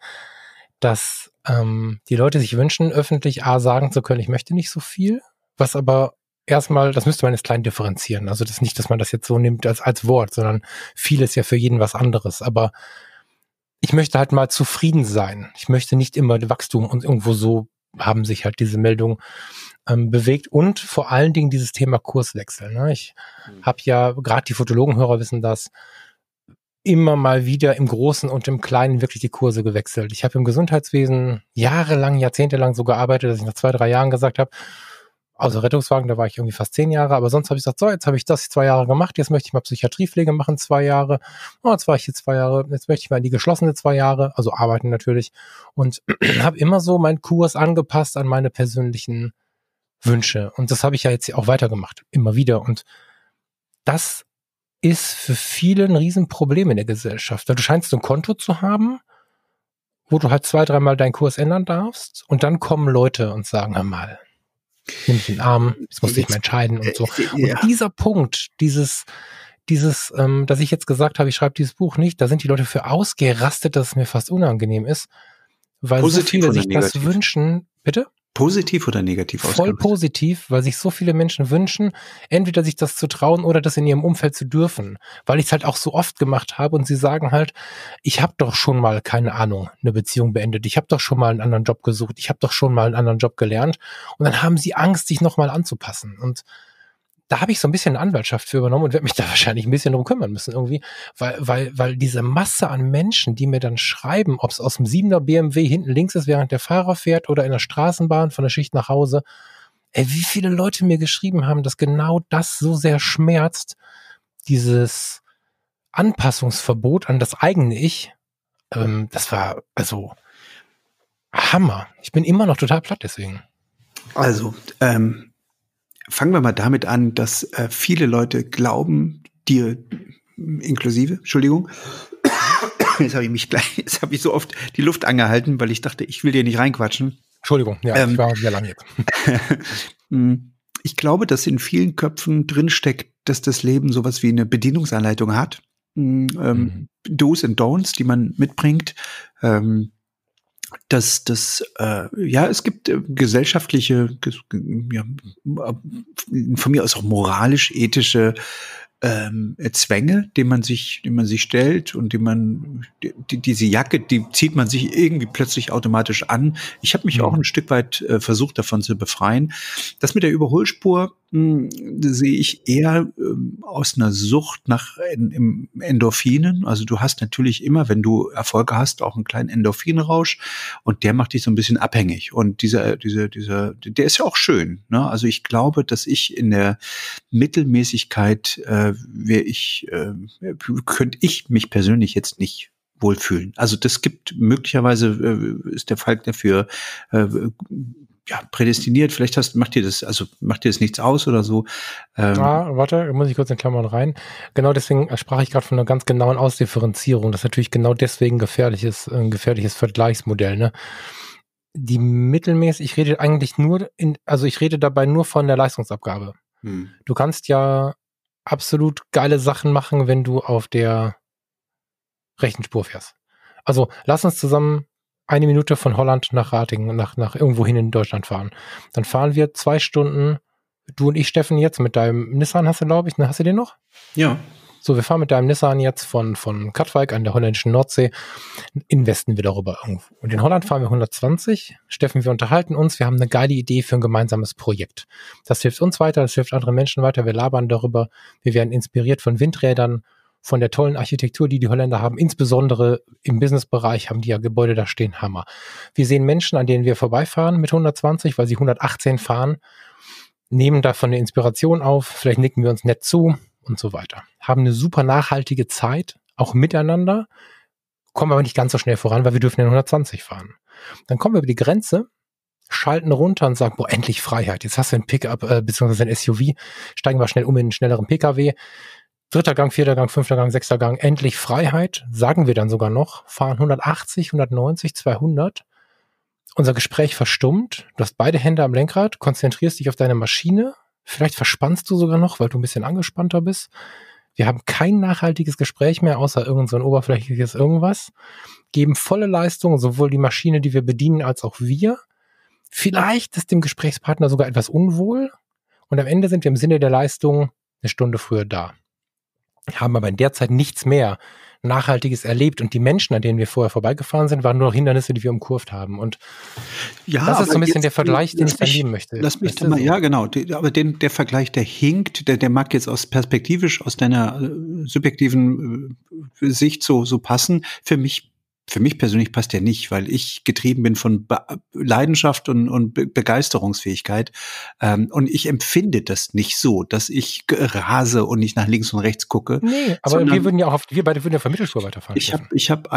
dass die Leute sich wünschen, öffentlich sagen zu können, ich möchte nicht so viel, was aber erstmal, das müsste man jetzt klein differenzieren. Also das ist nicht, dass man das jetzt so nimmt als Wort, sondern viel ist ja für jeden was anderes. Aber ich möchte halt mal zufrieden sein. Ich möchte nicht immer Wachstum und irgendwo so haben sich halt diese Meldungen bewegt und vor allen Dingen dieses Thema Kurswechsel. Ne? Ich habe ja, gerade die Fotologenhörer wissen das, immer mal wieder im Großen und im Kleinen wirklich die Kurse gewechselt. Ich habe im Gesundheitswesen jahrelang, jahrzehntelang so gearbeitet, dass ich nach 2-3 Jahren gesagt habe, außer Rettungswagen, da war ich irgendwie fast 10 Jahre, aber sonst habe ich gesagt, so, jetzt habe ich das 2 Jahre gemacht, jetzt möchte ich mal Psychiatriepflege machen, 2 Jahre, jetzt war ich hier 2 Jahre, jetzt möchte ich mal in die geschlossene 2 Jahre, also arbeiten natürlich, und habe immer so meinen Kurs angepasst an meine persönlichen Wünsche. Und das habe ich ja jetzt auch weitergemacht, immer wieder. Und das ist für viele ein Riesenproblem in der Gesellschaft. Du scheinst ein Konto zu haben, wo du halt 2-3 Mal deinen Kurs ändern darfst und dann kommen Leute und sagen, hör mal, nimm mich in den Arm, jetzt musst du dich mal entscheiden und so. Und dieser Punkt, dieses, dass ich jetzt gesagt habe, ich schreibe dieses Buch nicht, da sind die Leute für ausgerastet, dass es mir fast unangenehm ist, weil positiv so viele sich negativ das wünschen. Bitte? Positiv oder negativ ausgedrückt? Voll positiv, weil sich so viele Menschen wünschen, entweder sich das zu trauen oder das in ihrem Umfeld zu dürfen. Weil ich es halt auch so oft gemacht habe und sie sagen halt, ich habe doch schon mal, keine Ahnung, eine Beziehung beendet. Ich habe doch schon mal einen anderen Job gesucht. Ich habe doch schon mal einen anderen Job gelernt. Und dann haben sie Angst, sich nochmal anzupassen. Und da habe ich so ein bisschen eine Anwaltschaft für übernommen und werde mich da wahrscheinlich ein bisschen drum kümmern müssen irgendwie, weil diese Masse an Menschen, die mir dann schreiben, ob es aus dem 7er BMW hinten links ist, während der Fahrer fährt oder in der Straßenbahn von der Schicht nach Hause, Wie viele Leute mir geschrieben haben, dass genau das so sehr schmerzt, dieses Anpassungsverbot an das eigene Ich. Das war also Hammer. Ich bin immer noch total platt deswegen. Also, fangen wir mal damit an, dass viele Leute glauben, dir inklusive, Entschuldigung, jetzt habe ich so oft die Luft angehalten, weil ich dachte, ich will dir nicht reinquatschen. Entschuldigung, ja, ich war sehr lang jetzt. Ich glaube, dass in vielen Köpfen drinsteckt, dass das Leben sowas wie eine Bedienungsanleitung hat. Do's and Don'ts, die man mitbringt. Es gibt gesellschaftliche, von mir aus auch moralisch-ethische Zwänge, denen man sich stellt und diese Jacke, die zieht man sich irgendwie plötzlich automatisch an. Ich habe mich auch ein Stück weit versucht, davon zu befreien. Das mit der Überholspur sehe ich eher aus einer Sucht nach Endorphinen. Also du hast natürlich immer, wenn du Erfolge hast, auch einen kleinen Endorphinrausch und der macht dich so ein bisschen abhängig. Und der ist ja auch schön. Ne? Also ich glaube, dass ich in der Mittelmäßigkeit könnte ich mich persönlich jetzt nicht wohlfühlen. Also das gibt möglicherweise ist der Falk dafür prädestiniert. Vielleicht macht dir das nichts aus oder so. Warte, muss ich kurz in Klammern rein. Genau deswegen sprach ich gerade von einer ganz genauen Ausdifferenzierung. Das ist natürlich genau deswegen ein gefährliches Vergleichsmodell. Ne? Die mittelmäßig, ich rede dabei nur von der Leistungsabgabe. Du kannst ja absolut geile Sachen machen, wenn du auf der rechten Spur fährst. Also lass uns zusammen 1 Minute von Holland nach Ratingen, nach irgendwo hin in Deutschland fahren. Dann fahren wir 2 Stunden, du und ich, Steffen, jetzt mit deinem Nissan hast du, glaube ich, ne? Hast du den noch? Ja. So, wir fahren mit deinem Nissan jetzt von Katwijk an der holländischen Nordsee in den Westen wieder rüber irgendwo. Und in Holland fahren wir 120. Steffen, wir unterhalten uns. Wir haben eine geile Idee für ein gemeinsames Projekt. Das hilft uns weiter, das hilft anderen Menschen weiter. Wir labern darüber. Wir werden inspiriert von Windrädern, von der tollen Architektur, die Holländer haben. Insbesondere im Businessbereich haben die ja Gebäude da stehen. Hammer. Wir sehen Menschen, an denen wir vorbeifahren mit 120, weil sie 118 fahren, nehmen davon eine Inspiration auf. Vielleicht nicken wir uns nett zu. Und so weiter. Haben eine super nachhaltige Zeit, auch miteinander, kommen aber nicht ganz so schnell voran, weil wir dürfen in 120 fahren. Dann kommen wir über die Grenze, schalten runter und sagen, boah, endlich Freiheit. Jetzt hast du ein Pickup bzw. ein SUV, steigen wir schnell um in einen schnelleren PKW. 3. Gang, 4. Gang, 5. Gang, 6. Gang, endlich Freiheit, sagen wir dann sogar noch, fahren 180, 190, 200. Unser Gespräch verstummt, du hast beide Hände am Lenkrad, konzentrierst dich auf deine Maschine. Vielleicht verspannst du sogar noch, weil du ein bisschen angespannter bist. Wir haben kein nachhaltiges Gespräch mehr, außer irgend so ein oberflächliches irgendwas. Geben volle Leistung, sowohl die Maschine, die wir bedienen, als auch wir. Vielleicht ist dem Gesprächspartner sogar etwas unwohl. Und am Ende sind wir im Sinne der Leistung 1 Stunde früher da. Haben aber in der Zeit nichts mehr Nachhaltiges erlebt. Und die Menschen, an denen wir vorher vorbeigefahren sind, waren nur noch Hindernisse, die wir umkurvt haben. Und ja, das ist so ein bisschen der Vergleich, den ich dann nehmen möchte. Lass mich da mal, ja genau, aber der Vergleich, der hinkt, der mag jetzt perspektivisch aus deiner subjektiven Sicht so passen. Für mich persönlich passt der nicht, weil ich getrieben bin von Leidenschaft und Begeisterungsfähigkeit. Und ich empfinde das nicht so, dass ich rase und nicht nach links und rechts gucke. Nee, aber wir beide würden ja von Mittelspur weiterfahren. Ich hab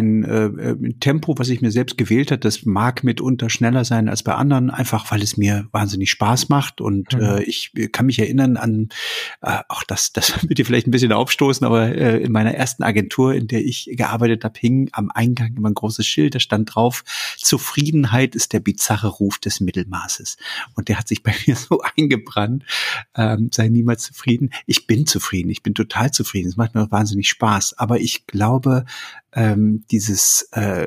ein Tempo, was ich mir selbst gewählt habe. Das mag mitunter schneller sein als bei anderen, einfach weil es mir wahnsinnig Spaß macht. Und ich kann mich erinnern an, auch das wird dir vielleicht ein bisschen aufstoßen, aber in meiner ersten Agentur, in der ich gearbeitet habe, hing am Eingang immer ein großes Schild, da stand drauf: Zufriedenheit ist der bizarre Ruf des Mittelmaßes. Und der hat sich bei mir so eingebrannt. Sei niemals zufrieden. Ich bin zufrieden, ich bin total zufrieden. Es macht mir wahnsinnig Spaß. Aber ich glaube, dass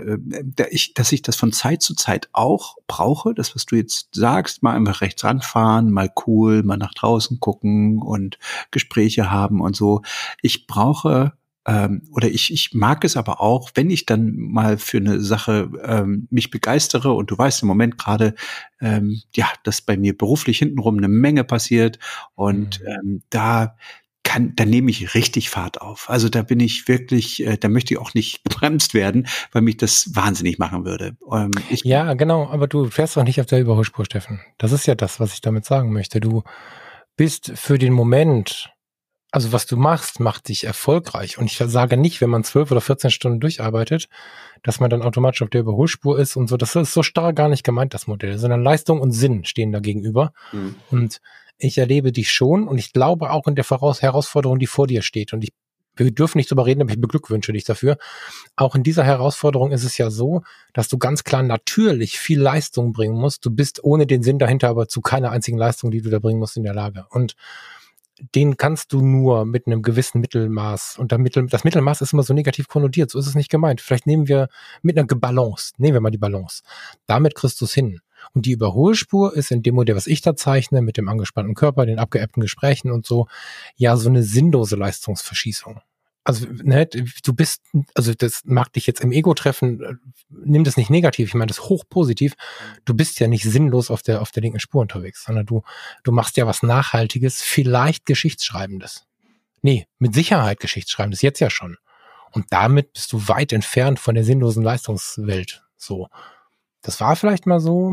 ich das von Zeit zu Zeit auch brauche, das, was du jetzt sagst, mal einfach rechts ranfahren, mal cool, mal nach draußen gucken und Gespräche haben und so. Ich brauche ich mag es aber auch, wenn ich dann mal für eine Sache mich begeistere, und du weißt im Moment gerade, dass bei mir beruflich hintenrum eine Menge passiert, und da dann nehme ich richtig Fahrt auf. Also da bin ich wirklich, da möchte ich auch nicht gebremst werden, weil mich das wahnsinnig machen würde. Ja, genau, aber du fährst doch nicht auf der Überholspur, Steffen. Das ist ja das, was ich damit sagen möchte. Du bist für den Moment, also was du machst, macht dich erfolgreich. Und ich sage nicht, wenn man 12 oder 14 Stunden durcharbeitet, dass man dann automatisch auf der Überholspur ist und so. Das ist so starr gar nicht gemeint, das Modell, sondern Leistung und Sinn stehen da gegenüber. Mhm. Und ich erlebe dich schon und ich glaube auch in der Herausforderung, die vor dir steht. Und wir dürfen nicht drüber reden, aber ich beglückwünsche dich dafür. Auch in dieser Herausforderung ist es ja so, dass du ganz klar natürlich viel Leistung bringen musst. Du bist ohne den Sinn dahinter aber zu keiner einzigen Leistung, die du da bringen musst, in der Lage. Und den kannst du nur mit einem gewissen Mittelmaß. Und das Mittelmaß ist immer so negativ konnotiert. So ist es nicht gemeint. Vielleicht nehmen wir mit einer Balance. Nehmen wir mal die Balance. Damit kriegst du es hin. Und die Überholspur ist in dem Modell, was ich da zeichne, mit dem angespannten Körper, den abgeäppten Gesprächen und so, ja so eine sinnlose Leistungsverschießung. Also, ne, du bist, also das mag dich jetzt im Ego treffen, nimm das nicht negativ, ich meine das hochpositiv. Du bist ja nicht sinnlos auf der linken Spur unterwegs, sondern du machst ja was Nachhaltiges, vielleicht Geschichtsschreibendes. Nee, mit Sicherheit Geschichtsschreibendes, jetzt ja schon. Und damit bist du weit entfernt von der sinnlosen Leistungswelt. So. Das war vielleicht mal so.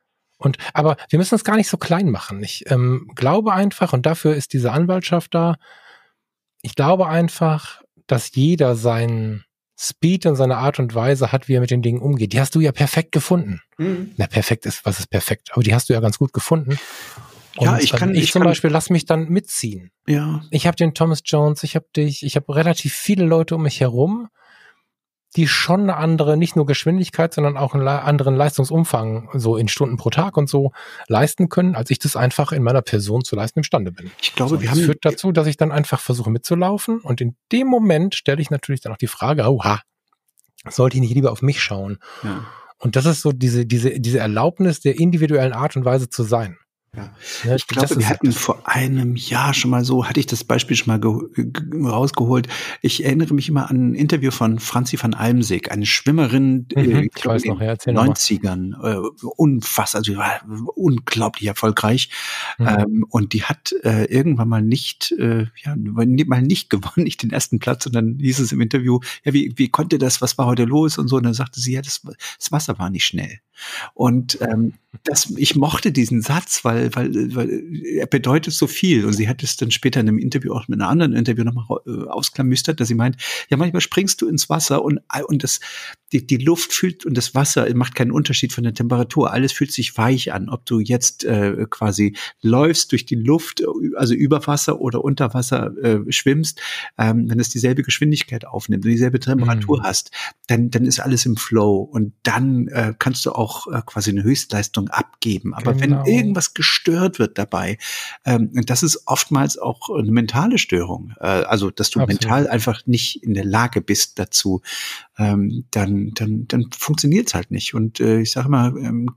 Aber wir müssen es gar nicht so klein machen. Ich glaube einfach, und dafür ist diese Anwaltschaft da, ich glaube einfach, dass jeder seinen Speed und seine Art und Weise hat, wie er mit den Dingen umgeht. Die hast du ja perfekt gefunden. Mhm. Na, perfekt ist, was ist perfekt? Aber die hast du ja ganz gut gefunden. Und ja, ich zum Beispiel lass mich dann mitziehen. Ja. Ich habe den Thomas Jones, ich habe dich, ich habe relativ viele Leute um mich herum, die schon eine andere, nicht nur Geschwindigkeit, sondern auch einen anderen Leistungsumfang so in Stunden pro Tag und so leisten können, als ich das einfach in meiner Person zu leisten imstande bin. Ich glaube, das führt dazu, dass ich dann einfach versuche mitzulaufen und in dem Moment stelle ich natürlich dann auch die Frage, oha, sollte ich nicht lieber auf mich schauen? Ja. Und das ist so diese Erlaubnis der individuellen Art und Weise zu sein. Ja. Ich glaube, wir hatten vor einem Jahr schon mal so, hatte ich das Beispiel schon mal rausgeholt. Ich erinnere mich immer an ein Interview von Franzi van Almsick, eine Schwimmerin, ich weiß noch, ja, in den 90ern, unfassbar, also war unglaublich erfolgreich. Und die hat irgendwann mal nicht gewonnen, nicht den ersten Platz. Und dann hieß es im Interview, ja, wie konnte das, was war heute los und so. Und dann sagte sie, ja, das Wasser war nicht schnell. Und ich mochte diesen Satz, weil er bedeutet so viel. Und sie hat es dann später in einem Interview, auch mit einem anderen Interview nochmal ausklamüstert, dass sie meint, ja, manchmal springst du ins Wasser und die Luft fühlt und das Wasser macht keinen Unterschied von der Temperatur. Alles fühlt sich weich an, ob du jetzt quasi läufst durch die Luft, also über Wasser oder unter Wasser schwimmst, wenn es dieselbe Geschwindigkeit aufnimmt und dieselbe Temperatur hast, dann ist alles im Flow und dann kannst du auch quasi eine Höchstleistung abgeben. Aber wenn irgendwas gestört wird dabei, das ist oftmals auch eine mentale Störung, also dass du mental einfach nicht in der Lage bist dazu, dann funktioniert es halt nicht. Und ich sage mal,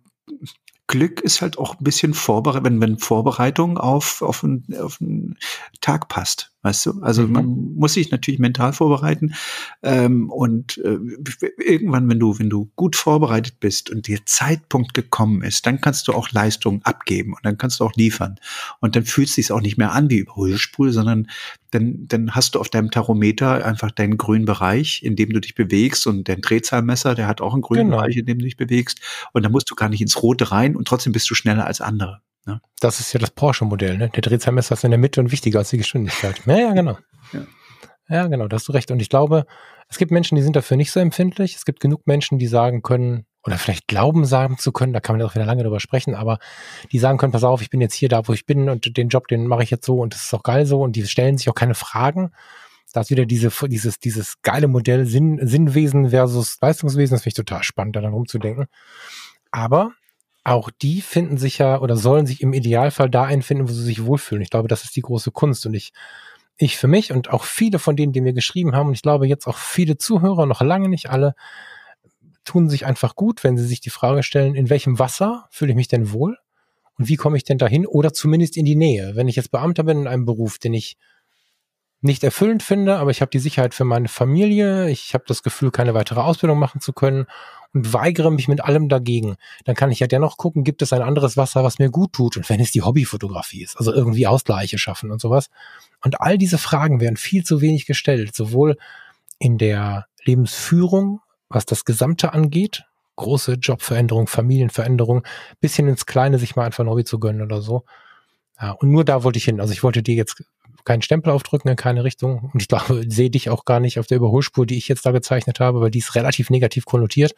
Glück ist halt auch ein bisschen wenn Vorbereitung auf einen Tag passt, weißt du? Also man muss sich natürlich mental vorbereiten und irgendwann, wenn du gut vorbereitet bist und der Zeitpunkt gekommen ist, dann kannst du auch Leistung abgeben und dann kannst du auch liefern und dann fühlt es sich auch nicht mehr an wie Überholspur, sondern dann hast du auf deinem Tachometer einfach deinen grünen Bereich, in dem du dich bewegst und dein Drehzahlmesser, der hat auch einen grünen Bereich, in dem du dich bewegst und dann musst du gar nicht ins Rote rein und trotzdem bist du schneller als andere. Ne? Das ist ja das Porsche-Modell, ne? Der Drehzahlmesser ist in der Mitte und wichtiger als die Geschwindigkeit. Ja, genau. Ja, genau, da hast du recht. Und ich glaube, es gibt Menschen, die sind dafür nicht so empfindlich. Es gibt genug Menschen, die sagen können, oder vielleicht glauben sagen zu können, da kann man ja auch wieder lange drüber sprechen, aber die sagen können, pass auf, ich bin jetzt hier da, wo ich bin und den Job, den mache ich jetzt so und das ist auch geil so und die stellen sich auch keine Fragen. Da ist wieder dieses geile Modell Sinnwesen versus Leistungswesen, das finde ich total spannend, da dann rumzudenken. Aber auch die finden sich ja oder sollen sich im Idealfall da einfinden, wo sie sich wohlfühlen. Ich glaube, das ist die große Kunst und ich für mich und auch viele von denen, die mir geschrieben haben und ich glaube jetzt auch viele Zuhörer, noch lange nicht alle, tun sich einfach gut, wenn sie sich die Frage stellen, in welchem Wasser fühle ich mich denn wohl und wie komme ich denn dahin oder zumindest in die Nähe. Wenn ich jetzt Beamter bin in einem Beruf, den ich nicht erfüllend finde, aber ich habe die Sicherheit für meine Familie, ich habe das Gefühl, keine weitere Ausbildung machen zu können und weigere mich mit allem dagegen, dann kann ich ja dennoch gucken, gibt es ein anderes Wasser, was mir gut tut? Und wenn es die Hobbyfotografie ist, also irgendwie Ausgleiche schaffen und sowas. Und all diese Fragen werden viel zu wenig gestellt, sowohl in der Lebensführung, was das Gesamte angeht, große Jobveränderung, Familienveränderung, bis hin ins Kleine, sich mal einfach ein Hobby zu gönnen oder so. Ja, und nur da wollte ich hin. Also ich wollte dir jetzt keinen Stempel aufdrücken in keine Richtung. Und ich glaube, sehe dich auch gar nicht auf der Überholspur, die ich jetzt da gezeichnet habe, weil die ist relativ negativ konnotiert.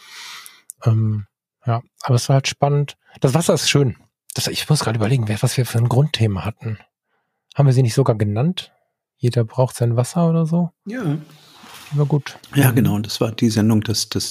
Ja, aber es war halt spannend. Das Wasser ist schön. Ich muss gerade überlegen, was wir für ein Grundthema hatten. Haben wir sie nicht sogar genannt? Jeder braucht sein Wasser oder so? Ja. War gut. Ja, genau. Und das war die Sendung,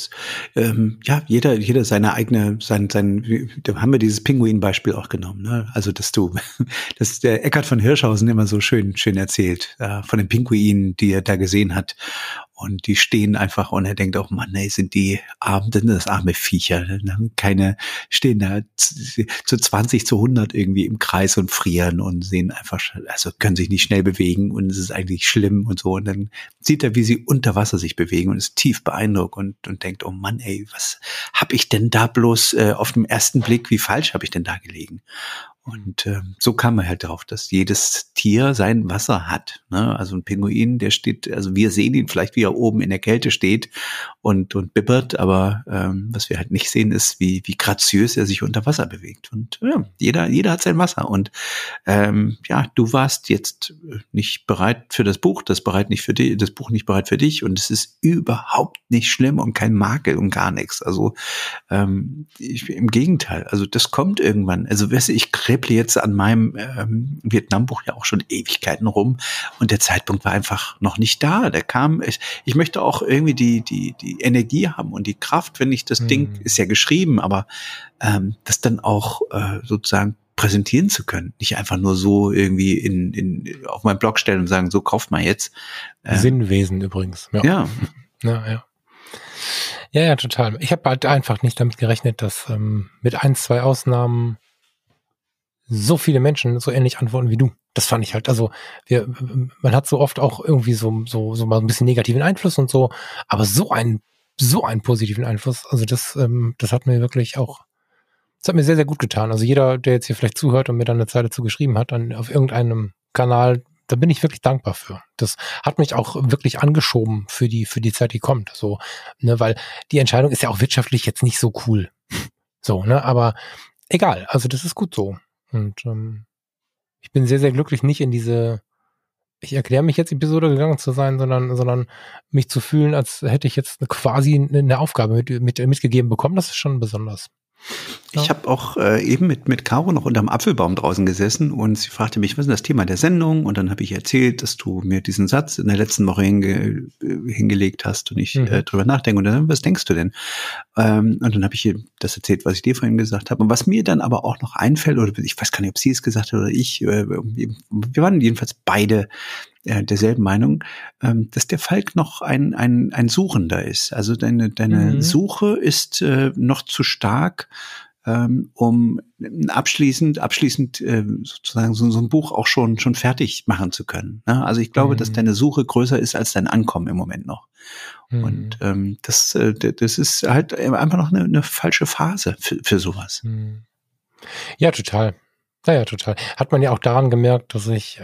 jeder seine eigene, da haben wir dieses Pinguin-Beispiel auch genommen, ne? Also, dass der Eckhard von Hirschhausen immer so schön erzählt, von den Pinguinen, die er da gesehen hat. Und die stehen einfach und er denkt auch, Mann, ey, sind das arme Viecher, ne? Stehen da zu 20, zu 100 irgendwie im Kreis und frieren und sehen einfach, also können sich nicht schnell bewegen und es ist eigentlich schlimm und so. Und dann sieht er, wie sie unter Wasser sich bewegen und ist tief beeindruckt und denkt, oh Mann, ey, was hab ich denn da bloß auf den ersten Blick, wie falsch habe ich denn da gelegen? Und so kam er halt drauf, dass jedes Tier sein Wasser hat, ne? Also ein Pinguin, der steht, also wir sehen ihn vielleicht, wie er oben in der Kälte steht und bibbert, aber was wir halt nicht sehen, ist, wie graziös er sich unter Wasser bewegt. Und ja, jeder hat sein Wasser. Und du warst jetzt nicht bereit für das Buch, das Buch nicht bereit für dich. Und es ist überhaupt nicht schlimm und kein Makel und gar nichts. Also im Gegenteil, also das kommt irgendwann. Also weißt du, ich krebble jetzt an meinem Vietnam-Buch ja auch schon Ewigkeiten rum und der Zeitpunkt war einfach noch nicht da. Der kam, ich möchte auch irgendwie die Energie haben und die Kraft, wenn ich das Ding, ist ja geschrieben, aber das dann auch sozusagen präsentieren zu können. Nicht einfach nur so irgendwie auf meinen Blog stellen und sagen, so kauft mal jetzt. Sinnwesen übrigens. Ja. Ja, total. Ich habe halt einfach nicht damit gerechnet, dass mit 1, 2 Ausnahmen so viele Menschen so ähnlich antworten wie du. Das fand ich halt, also man hat so oft auch irgendwie so mal ein bisschen negativen Einfluss und so, aber so einen positiven Einfluss, also das hat mir wirklich auch, das hat mir sehr, sehr gut getan. Also jeder, der jetzt hier vielleicht zuhört und mir dann eine Zeile zugeschrieben hat, auf irgendeinem Kanal, da bin ich wirklich dankbar für. Das hat mich auch wirklich angeschoben für die Zeit, die kommt. So, ne, weil die Entscheidung ist ja auch wirtschaftlich jetzt nicht so cool. So, ne, aber egal, also das ist gut so. Und ich bin sehr, sehr glücklich, nicht in diese, ich erkläre mich jetzt Episode gegangen zu sein, sondern mich zu fühlen, als hätte ich jetzt quasi eine Aufgabe mitgegeben bekommen. Das ist schon besonders. Ich habe auch eben mit Caro noch unterm Apfelbaum draußen gesessen und sie fragte mich, was ist das Thema der Sendung? Und dann habe ich erzählt, dass du mir diesen Satz in der letzten Woche hingelegt hast und ich drüber nachdenke. Und dann, was denkst du denn? Und dann habe ich ihr das erzählt, was ich dir vorhin gesagt habe. Und was mir dann aber auch noch einfällt, oder ich weiß gar nicht, ob sie es gesagt hat oder ich, wir waren jedenfalls beide derselben Meinung, dass der Falk noch ein Suchender ist. Also deine Suche ist noch zu stark, um abschließend sozusagen so ein Buch auch schon fertig machen zu können. Ne? Also ich glaube, dass deine Suche größer ist als dein Ankommen im Moment noch. Und das ist halt einfach noch eine falsche Phase für sowas. Ja, total. Ja, total. Hat man ja auch daran gemerkt, dass ich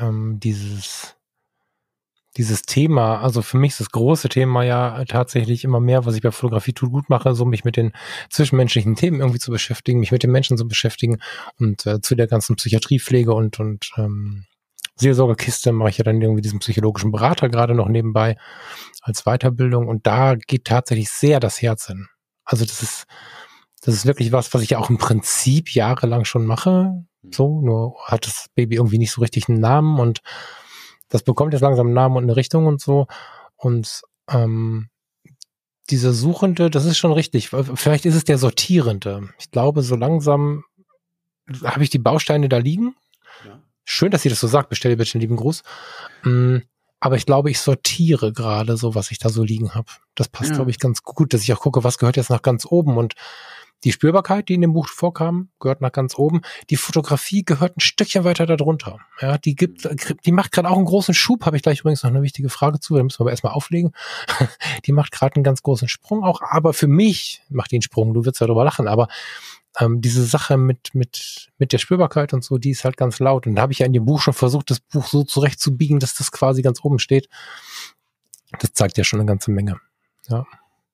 dieses Thema, also für mich ist das große Thema ja tatsächlich immer mehr, was ich bei Fotografie gut mache, so mich mit den zwischenmenschlichen Themen irgendwie zu beschäftigen, mich mit den Menschen zu beschäftigen und zu der ganzen Psychiatriepflege und Seelsorgekiste mache ich ja dann irgendwie diesen psychologischen Berater gerade noch nebenbei als Weiterbildung und da geht tatsächlich sehr das Herz hin. Also das ist wirklich was ich ja auch im Prinzip jahrelang schon mache, so, nur hat das Baby irgendwie nicht so richtig einen Namen und das bekommt jetzt langsam einen Namen und eine Richtung und so. Und dieser Suchende, das ist schon richtig. Vielleicht ist es der Sortierende. Ich glaube, so langsam habe ich die Bausteine da liegen. Ja. Schön, dass sie das so sagt. Bestell dir bitte einen lieben Gruß. Aber ich glaube, ich sortiere gerade so, was ich da so liegen habe. Das passt, glaube ich, ganz gut, dass ich auch gucke, was gehört jetzt nach ganz oben. Und Die Spürbarkeit, die in dem Buch vorkam, gehört nach ganz oben. Die Fotografie gehört ein Stückchen weiter darunter. Ja, die macht gerade auch einen großen Schub, habe ich gleich übrigens noch eine wichtige Frage zu, da müssen wir aber erstmal auflegen. Die macht gerade einen ganz großen Sprung auch, aber für mich macht die einen Sprung, du wirst ja darüber lachen, aber diese Sache mit der Spürbarkeit und so, die ist halt ganz laut. Und da habe ich ja in dem Buch schon versucht, das Buch so zurechtzubiegen, dass das quasi ganz oben steht. Das zeigt ja schon eine ganze Menge. Ja.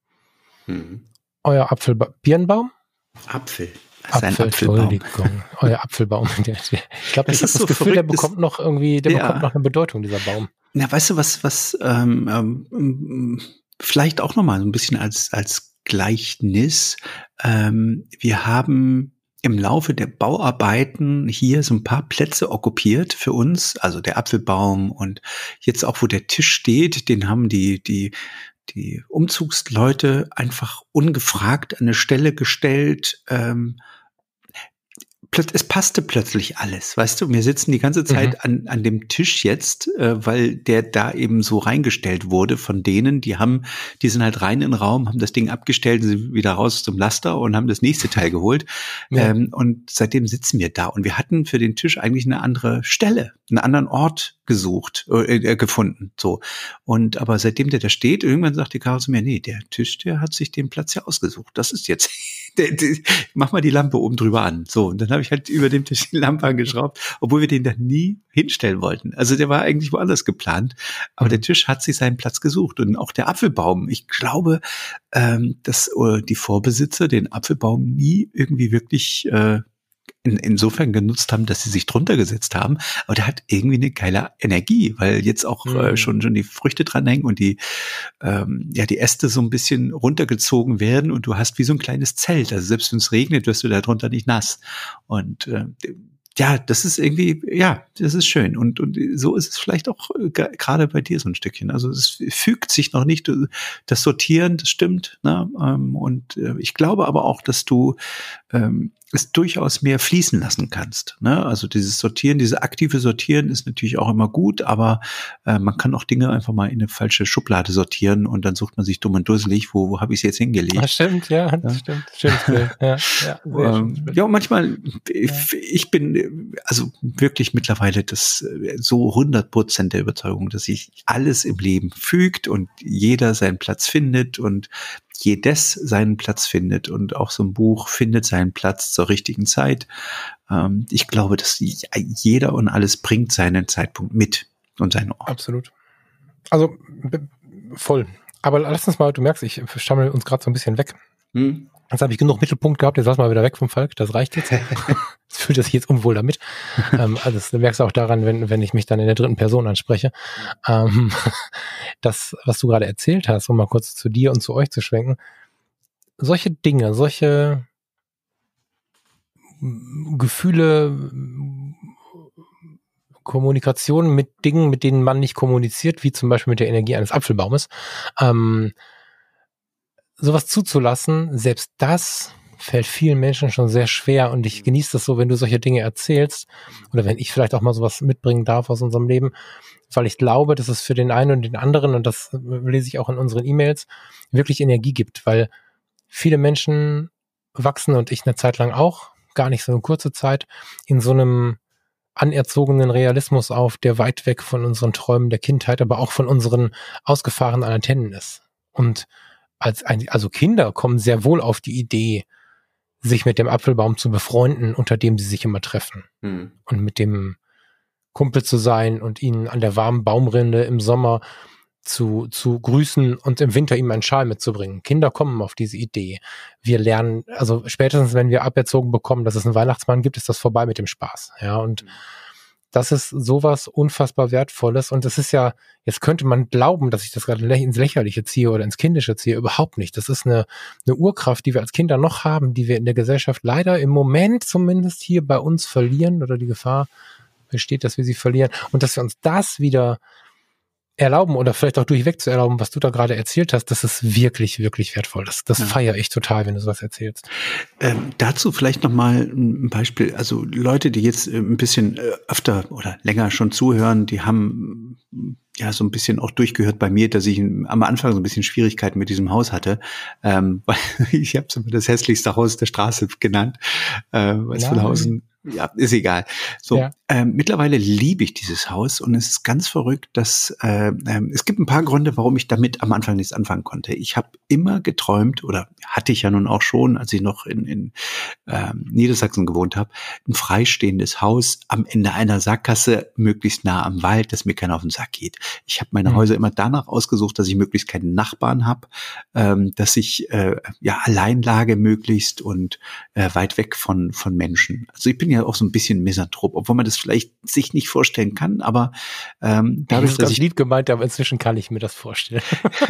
Euer Birnbaum? Apfel. Das ist ein Apfelbaum. Entschuldigung. Euer Apfelbaum. Ich glaube, ich habe das Gefühl, verrückt, der bekommt noch eine Bedeutung, dieser Baum. Na, weißt du, was vielleicht auch nochmal so ein bisschen als Gleichnis. Wir haben im Laufe der Bauarbeiten hier so ein paar Plätze okkupiert für uns, also der Apfelbaum und jetzt auch, wo der Tisch steht, den haben die Umzugsleute einfach ungefragt an eine Stelle gestellt. Es passte plötzlich alles, weißt du? Wir sitzen die ganze Zeit an dem Tisch jetzt, weil der da eben so reingestellt wurde von denen, die sind halt rein in den Raum, haben das Ding abgestellt, sind wieder raus zum Laster und haben das nächste Teil geholt. Ja. Und seitdem sitzen wir da. Und wir hatten für den Tisch eigentlich eine andere Stelle, einen anderen Ort gefunden, so. Und aber seitdem der da steht, irgendwann sagt die Caro zu mir, nee, der Tisch, der hat sich den Platz ja ausgesucht. Das ist jetzt, mach mal die Lampe oben drüber an. So, und dann habe ich halt über dem Tisch die Lampe angeschraubt, obwohl wir den da nie hinstellen wollten. Also der war eigentlich woanders geplant, aber der Tisch hat sich seinen Platz gesucht. Und auch der Apfelbaum, ich glaube, dass die Vorbesitzer den Apfelbaum nie irgendwie wirklich insofern genutzt haben, dass sie sich drunter gesetzt haben, aber der hat irgendwie eine geile Energie, weil jetzt auch schon die Früchte dranhängen und die Äste so ein bisschen runtergezogen werden und du hast wie so ein kleines Zelt, also selbst wenn es regnet, wirst du da drunter nicht nass und das ist irgendwie, das ist schön. Und so ist es vielleicht auch gerade bei dir so ein Stückchen. Also es fügt sich noch nicht, das Sortieren, das stimmt. Ne? Und ich glaube aber auch, dass du es durchaus mehr fließen lassen kannst. Ne? Also dieses Sortieren, diese aktive Sortieren ist natürlich auch immer gut, aber man kann auch Dinge einfach mal in eine falsche Schublade sortieren und dann sucht man sich dumm und dusselig, wo habe ich es jetzt hingelegt? Das stimmt, das stimmt. Schönes Bild. Und manchmal, ich bin also wirklich mittlerweile so 100% der Überzeugung, dass sich alles im Leben fügt und jeder seinen Platz findet und jedes seinen Platz findet und auch so ein Buch findet seinen Platz zur richtigen Zeit. Ich glaube, dass jeder und alles bringt seinen Zeitpunkt mit und seinen Ort. Absolut. Also voll. Aber lass uns mal, du merkst, ich stammel uns gerade so ein bisschen weg. Jetzt habe ich genug Mittelpunkt gehabt, jetzt lass mal wieder weg vom Falk, das reicht jetzt. Es fühlt sich jetzt unwohl damit. Also das merkst du auch daran, wenn ich mich dann in der dritten Person anspreche. Das, was du gerade erzählt hast, um mal kurz zu dir und zu euch zu schwenken, solche Dinge, solche Gefühle, Kommunikation mit Dingen, mit denen man nicht kommuniziert, wie zum Beispiel mit der Energie eines Apfelbaumes, sowas zuzulassen, selbst das fällt vielen Menschen schon sehr schwer und ich genieße das so, wenn du solche Dinge erzählst oder wenn ich vielleicht auch mal sowas mitbringen darf aus unserem Leben, weil ich glaube, dass es für den einen und den anderen, und das lese ich auch in unseren E-Mails, wirklich Energie gibt, weil viele Menschen wachsen und ich eine Zeit lang auch, gar nicht so eine kurze Zeit, in so einem anerzogenen Realismus auf, der weit weg von unseren Träumen der Kindheit, aber auch von unseren ausgefahrenen Antennen ist. Und also Kinder kommen sehr wohl auf die Idee, sich mit dem Apfelbaum zu befreunden, unter dem sie sich immer treffen. Und mit dem Kumpel zu sein und ihn an der warmen Baumrinde im Sommer zu grüßen und im Winter ihm einen Schal mitzubringen. Kinder kommen auf diese Idee. Wir lernen, also spätestens wenn wir aberzogen bekommen, dass es einen Weihnachtsmann gibt, ist das vorbei mit dem Spaß. Ja, und das ist sowas unfassbar Wertvolles und das ist ja, jetzt könnte man glauben, dass ich das gerade ins Lächerliche ziehe oder ins Kindische ziehe, überhaupt nicht. Das ist eine Urkraft, die wir als Kinder noch haben, die wir in der Gesellschaft leider im Moment zumindest hier bei uns verlieren oder die Gefahr besteht, dass wir sie verlieren und dass wir uns das wieder erlauben oder vielleicht auch durchweg zu erlauben, was du da gerade erzählt hast, das ist wirklich, wirklich wertvoll. Das feiere ich total, wenn du sowas erzählst. Dazu vielleicht nochmal ein Beispiel. Also Leute, die jetzt ein bisschen öfter oder länger schon zuhören, die haben ja so ein bisschen auch durchgehört bei mir, dass ich am Anfang so ein bisschen Schwierigkeiten mit diesem Haus hatte, weil ich habe es immer das hässlichste Haus der Straße genannt, weil es von Hausen, ja, ist egal. So, Ja. Mittlerweile liebe ich dieses Haus und es ist ganz verrückt, dass es gibt ein paar Gründe, warum ich damit am Anfang nichts anfangen konnte. Ich habe immer geträumt, oder hatte ich ja nun auch schon, als ich noch in Niedersachsen gewohnt habe, ein freistehendes Haus am Ende einer Sackgasse, möglichst nah am Wald, dass mir keiner auf den Sack geht. Ich habe meine Häuser immer danach ausgesucht, dass ich möglichst keinen Nachbarn habe, dass ich Alleinlage möglichst und weit weg von Menschen. Also ich bin ja auch so ein bisschen Misanthrop, obwohl man das vielleicht sich nicht vorstellen kann, aber dadurch, dass ich lieb gemeint, aber inzwischen kann ich mir das vorstellen.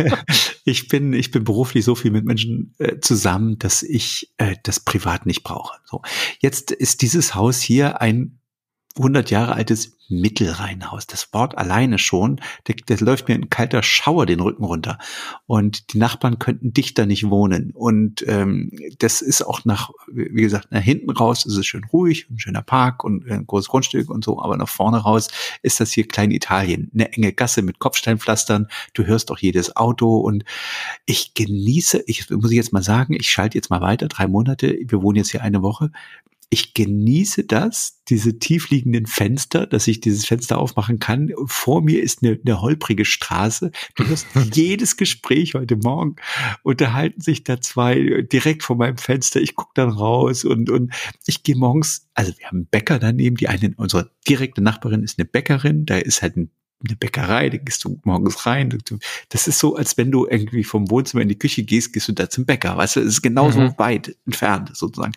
ich bin beruflich so viel mit Menschen zusammen, dass ich das privat nicht brauche. So, jetzt ist dieses Haus hier ein 100 Jahre altes Mittelreihenhaus. Das Wort alleine schon, das läuft mir ein kalter Schauer den Rücken runter. Und die Nachbarn könnten dichter nicht wohnen. Und das ist auch wie gesagt, nach hinten raus ist es schön ruhig, ein schöner Park und ein großes Grundstück und so. Aber nach vorne raus ist das hier Klein-Italien. Eine enge Gasse mit Kopfsteinpflastern. Du hörst auch jedes Auto. Und ich genieße, muss ich jetzt mal sagen, ich schalte jetzt mal weiter, 3 Monate. Wir wohnen jetzt hier eine Woche. Ich genieße diese tiefliegenden Fenster, dass ich dieses Fenster aufmachen kann. Vor mir ist eine holprige Straße. Du hörst jedes Gespräch heute Morgen, unterhalten sich da 2 direkt vor meinem Fenster. Ich gucke dann raus und ich gehe morgens, also wir haben einen Bäcker daneben, unsere direkte Nachbarin ist eine Bäckerin, da ist halt eine Bäckerei, da gehst du morgens rein. Das ist so, als wenn du irgendwie vom Wohnzimmer in die Küche gehst du da zum Bäcker. Weißt du, es ist genauso weit entfernt, sozusagen.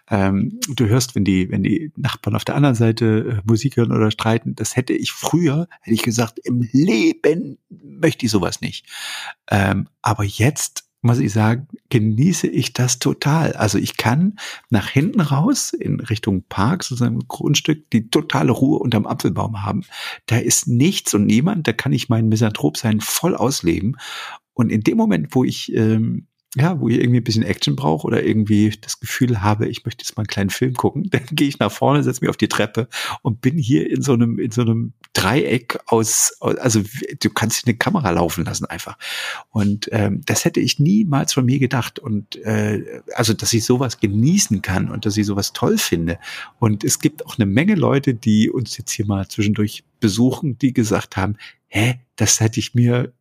Du hörst, wenn die Nachbarn auf der anderen Seite Musik hören oder streiten, das hätte ich gesagt, im Leben möchte ich sowas nicht. Aber jetzt, muss ich sagen, genieße ich das total. Also ich kann nach hinten raus in Richtung Park, sozusagen Grundstück, die totale Ruhe unterm Apfelbaum haben. Da ist nichts und niemand, da kann ich mein Misanthrop-Sein voll ausleben. Und in dem Moment, wo ich irgendwie ein bisschen Action brauche oder irgendwie das Gefühl habe, ich möchte jetzt mal einen kleinen Film gucken, dann gehe ich nach vorne, setze mich auf die Treppe und bin hier in so einem Dreieck also du kannst hier eine Kamera laufen lassen einfach. Und das hätte ich niemals von mir gedacht. Und also, dass ich sowas genießen kann und dass ich sowas toll finde. Und es gibt auch eine Menge Leute, die uns jetzt hier mal zwischendurch besuchen, die gesagt haben, alles hätte ich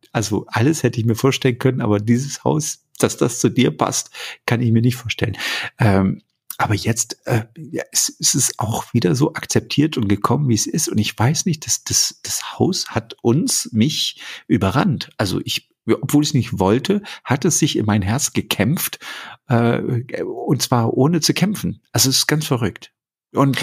mir vorstellen können, aber dieses Haus, dass das zu dir passt, kann ich mir nicht vorstellen. Aber jetzt ist es auch wieder so akzeptiert und gekommen, wie es ist. Und ich weiß nicht, das Haus hat mich überrannt. Also obwohl ich es nicht wollte, hat es sich in mein Herz gekämpft, und zwar ohne zu kämpfen. Also es ist ganz verrückt. Und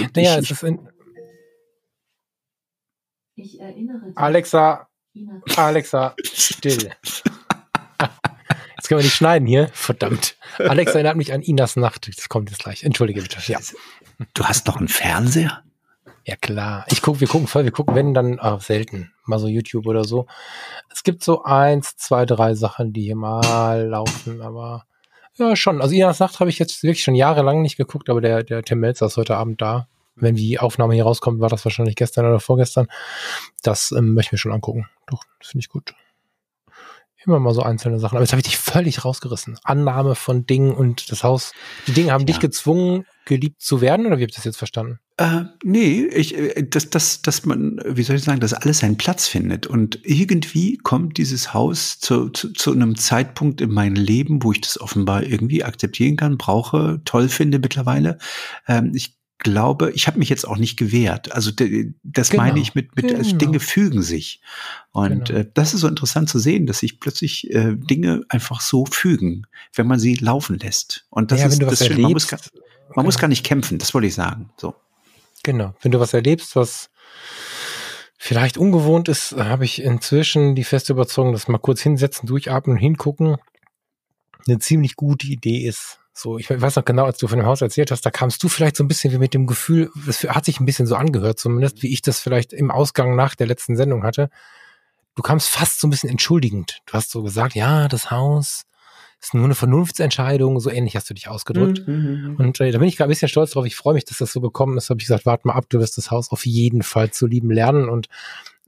ich erinnere dich. Alexa, still. Jetzt können wir nicht schneiden hier. Verdammt. Alexa erinnert mich an Inas Nacht. Das kommt jetzt gleich. Entschuldige bitte. Ja. Du hast noch einen Fernseher? Ja, klar. Wir gucken, wenn dann selten. Mal so YouTube oder so. Es gibt so 1, 2, 3 Sachen, die hier mal laufen, aber ja, schon. Also Inas Nacht habe ich jetzt wirklich schon jahrelang nicht geguckt, aber der Tim Melzer ist heute Abend da. Wenn die Aufnahme hier rauskommt, war das wahrscheinlich gestern oder vorgestern. Das möchte ich mir schon angucken. Doch, das finde ich gut. Immer mal so einzelne Sachen. Aber jetzt habe ich dich völlig rausgerissen. Annahme von Dingen und das Haus. Die Dinge haben dich gezwungen, geliebt zu werden, oder wie habt ihr das jetzt verstanden? Nee, dass man, wie soll ich sagen, dass alles seinen Platz findet. Und irgendwie kommt dieses Haus zu einem Zeitpunkt in meinem Leben, wo ich das offenbar irgendwie akzeptieren kann, brauche, toll finde mittlerweile. Ich glaube, ich habe mich jetzt auch nicht gewehrt. Also das meine ich mit also Dinge fügen sich. Und das ist so interessant zu sehen, dass sich plötzlich Dinge einfach so fügen, wenn man sie laufen lässt. Und das ist das Schöne. Man muss gar nicht kämpfen, das wollte ich sagen. So. Genau. Wenn du was erlebst, was vielleicht ungewohnt ist, habe ich inzwischen die feste Überzeugung, dass mal kurz hinsetzen, durchatmen und hingucken eine ziemlich gute Idee ist. So, ich weiß noch genau, als du von dem Haus erzählt hast, da kamst du vielleicht so ein bisschen wie mit dem Gefühl, das hat sich ein bisschen so angehört, zumindest wie ich das vielleicht im Ausgang nach der letzten Sendung hatte. Du kamst fast so ein bisschen entschuldigend. Du hast so gesagt, ja, das Haus ist nur eine Vernunftsentscheidung, so ähnlich hast du dich ausgedrückt. Und da bin ich gerade ein bisschen stolz drauf. Ich freue mich, dass das so gekommen ist. Habe ich gesagt, warte mal ab, du wirst das Haus auf jeden Fall zu lieben lernen. Und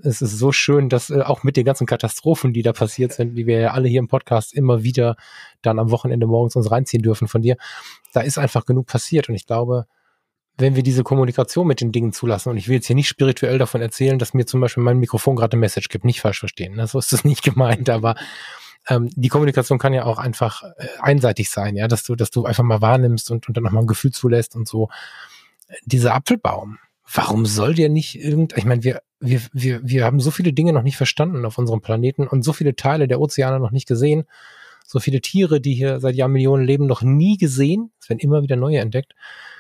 Es ist so schön, dass auch mit den ganzen Katastrophen, die da passiert sind, die wir ja alle hier im Podcast immer wieder dann am Wochenende morgens uns reinziehen dürfen von dir, da ist einfach genug passiert. Und ich glaube, wenn wir diese Kommunikation mit den Dingen zulassen, und ich will jetzt hier nicht spirituell davon erzählen, dass mir zum Beispiel mein Mikrofon gerade eine Message gibt, nicht falsch verstehen, ne? So ist das nicht gemeint, aber die Kommunikation kann ja auch einfach einseitig sein, ja, dass du einfach mal wahrnimmst und dann nochmal ein Gefühl zulässt und so. Dieser Apfelbaum, warum soll der nicht ich meine, wir haben so viele Dinge noch nicht verstanden auf unserem Planeten und so viele Teile der Ozeane noch nicht gesehen, so viele Tiere, die hier seit Jahrmillionen leben, noch nie gesehen, es werden immer wieder neue entdeckt.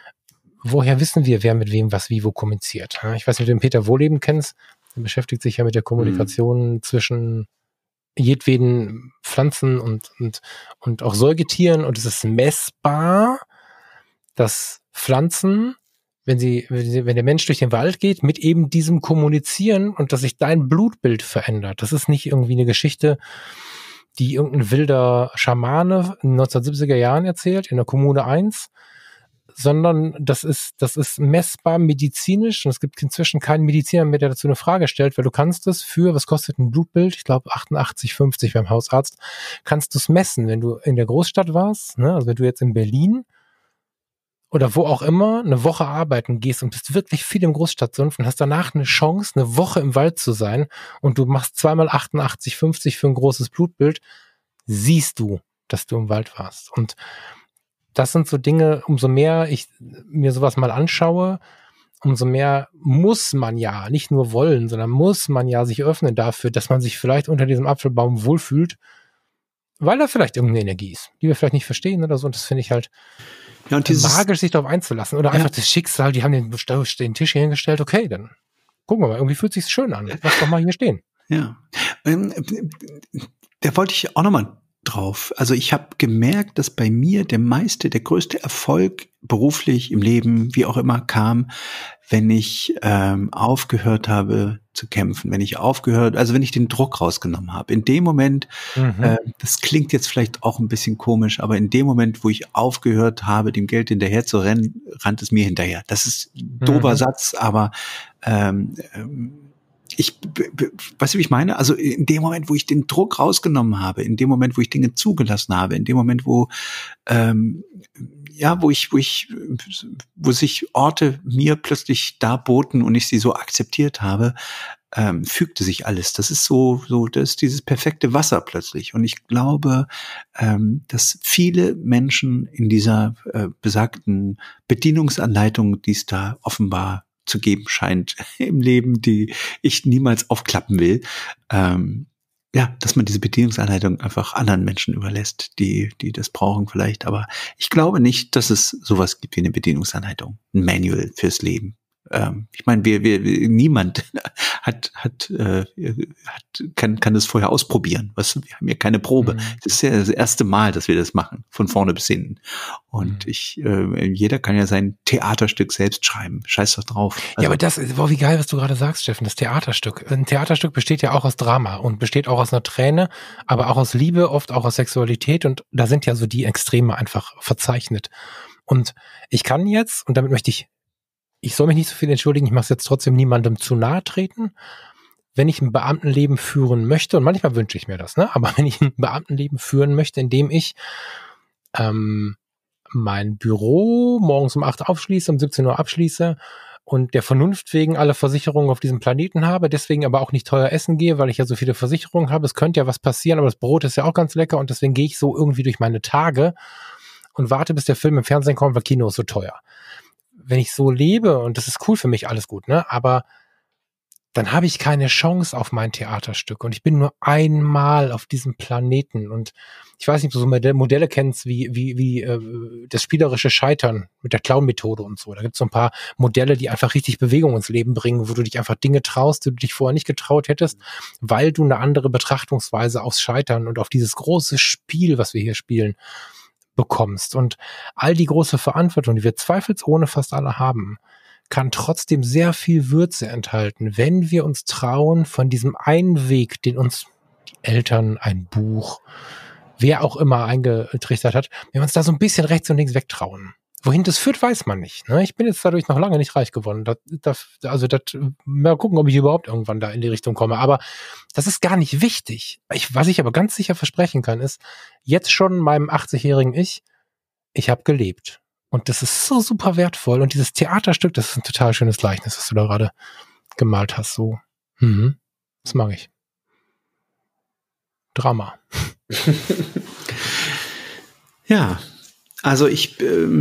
Woher wissen wir, wer mit wem was wie wo kommuniziert? Ich weiß nicht, ob du den Peter Wohleben kennst, der beschäftigt sich ja mit der Kommunikation zwischen jedweden Pflanzen und auch Säugetieren, und es ist messbar, dass Pflanzen, wenn der Mensch durch den Wald geht, mit eben diesem kommunizieren und dass sich dein Blutbild verändert. Das ist nicht irgendwie eine Geschichte, die irgendein wilder Schamane in den 1970er Jahren erzählt, in der Kommune 1, sondern das ist messbar medizinisch, und es gibt inzwischen keinen Mediziner mehr, der dazu eine Frage stellt, weil du kannst es was kostet ein Blutbild? Ich glaube 88,50 beim Hausarzt, kannst du es messen, wenn du in der Großstadt warst, ne? Also wenn du jetzt in Berlin oder wo auch immer eine Woche arbeiten gehst und bist wirklich viel im Großstadtsumpf und hast danach eine Chance, eine Woche im Wald zu sein, und du machst zweimal 88,50 für ein großes Blutbild, siehst du, dass du im Wald warst. Und das sind so Dinge, umso mehr ich mir sowas mal anschaue, umso mehr muss man ja nicht nur wollen, sondern muss man ja sich öffnen dafür, dass man sich vielleicht unter diesem Apfelbaum wohlfühlt, weil da vielleicht irgendeine Energie ist, die wir vielleicht nicht verstehen oder so. Und das finde ich halt magisch, sich darauf einzulassen. Oder einfach das Schicksal, die haben den Tisch hier hingestellt, okay, dann gucken wir mal, irgendwie fühlt es sich schön an. Lass doch mal hier stehen. Ja, da wollte ich auch nochmal drauf. Also ich habe gemerkt, dass bei mir der größte Erfolg beruflich im Leben, wie auch immer, kam, wenn ich aufgehört habe zu kämpfen, wenn ich den Druck rausgenommen habe. In dem Moment, das klingt jetzt vielleicht auch ein bisschen komisch, aber in dem Moment, wo ich aufgehört habe, dem Geld hinterher zu rennen, rannt es mir hinterher. Das ist ein dober Satz, aber weißt du, wie ich meine? Also in dem Moment, wo ich den Druck rausgenommen habe, in dem Moment, wo ich Dinge zugelassen habe, in dem Moment, wo sich Orte mir plötzlich darboten und ich sie so akzeptiert habe, fügte sich alles. Das ist das ist dieses perfekte Wasser plötzlich. Und ich glaube, dass viele Menschen in dieser besagten Bedienungsanleitung, die es da offenbar zu geben scheint im Leben, die ich niemals aufklappen will, dass man diese Bedienungsanleitung einfach anderen Menschen überlässt, die das brauchen vielleicht. Aber ich glaube nicht, dass es sowas gibt wie eine Bedienungsanleitung, ein Manual fürs Leben. Ich meine, niemand kann das vorher ausprobieren. Wir haben ja keine Probe. Das ist ja das erste Mal, dass wir das machen, von vorne bis hinten. Und jeder kann ja sein Theaterstück selbst schreiben. Scheiß doch drauf. Also, ja, aber wie geil, was du gerade sagst, Steffen, das Theaterstück. Ein Theaterstück besteht ja auch aus Drama und besteht auch aus einer Träne, aber auch aus Liebe, oft auch aus Sexualität, und da sind ja so die Extreme einfach verzeichnet. Und ich kann jetzt, und damit möchte ich soll mich nicht so viel entschuldigen, ich mache es jetzt trotzdem niemandem zu nahe treten. Wenn ich ein Beamtenleben führen möchte, und manchmal wünsche ich mir das, ne? Aber wenn ich ein Beamtenleben führen möchte, indem ich mein Büro morgens um 8 aufschließe, um 17 Uhr abschließe und der Vernunft wegen alle Versicherungen auf diesem Planeten habe, deswegen aber auch nicht teuer essen gehe, weil ich ja so viele Versicherungen habe, es könnte ja was passieren, aber das Brot ist ja auch ganz lecker, und deswegen gehe ich so irgendwie durch meine Tage und warte, bis der Film im Fernsehen kommt, weil Kino ist so teuer. Wenn ich so lebe, und das ist cool für mich, alles gut, ne? Aber dann habe ich keine Chance auf mein Theaterstück, und ich bin nur einmal auf diesem Planeten, und ich weiß nicht, ob du so Modelle kennst, wie das spielerische Scheitern mit der Clown-Methode und so. Da gibt es so ein paar Modelle, die einfach richtig Bewegung ins Leben bringen, wo du dich einfach Dinge traust, die du dich vorher nicht getraut hättest, weil du eine andere Betrachtungsweise aufs Scheitern und auf dieses große Spiel, was wir hier spielen, bekommst. Und all die große Verantwortung, die wir zweifelsohne fast alle haben, kann trotzdem sehr viel Würze enthalten, wenn wir uns trauen, von diesem einen Weg, den uns die Eltern, ein Buch, wer auch immer eingetrichtert hat, wenn wir uns da so ein bisschen rechts und links wegtrauen Wohin das führt, weiß man nicht. Ne? Ich bin jetzt dadurch noch lange nicht reich geworden. Mal gucken, ob ich überhaupt irgendwann da in die Richtung komme. Aber das ist gar nicht wichtig. Was ich aber ganz sicher versprechen kann, ist, jetzt schon meinem 80-jährigen ich habe gelebt. Und das ist so super wertvoll. Und dieses Theaterstück, das ist ein total schönes Gleichnis, was du da gerade gemalt hast. So, das mag ich. Drama. Ja, also ich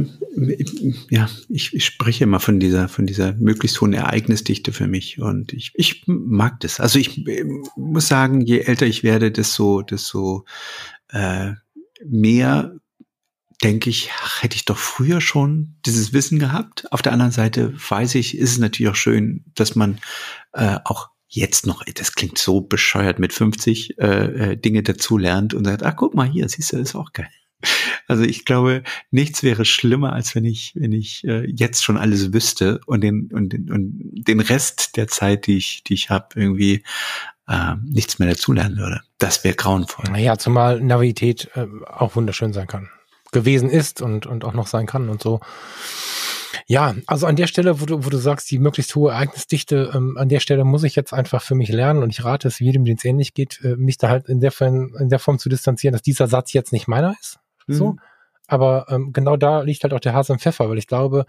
spreche immer von dieser möglichst hohen Ereignisdichte für mich und ich mag das. Also ich muss sagen, je älter ich werde, desto mehr denke ich, hätte ich doch früher schon dieses Wissen gehabt. Auf der anderen Seite weiß ich, ist es natürlich auch schön, dass man auch jetzt noch, das klingt so bescheuert, mit 50 Dinge dazulernt und sagt, guck mal hier, siehst du, das ist auch geil. Also ich glaube, nichts wäre schlimmer, als wenn ich jetzt schon alles wüsste und den Rest der Zeit, die ich habe, irgendwie nichts mehr dazulernen würde. Das wäre grauenvoll. Naja, zumal Naivität auch wunderschön sein kann. Gewesen ist und auch noch sein kann und so. Ja, also an der Stelle, wo du sagst, die möglichst hohe Ereignisdichte, an der Stelle muss ich jetzt einfach für mich lernen und ich rate es jedem, dem es ähnlich geht, mich da halt in der Form zu distanzieren, dass dieser Satz jetzt nicht meiner ist. So. Aber genau da liegt halt auch der Hase im Pfeffer, weil ich glaube,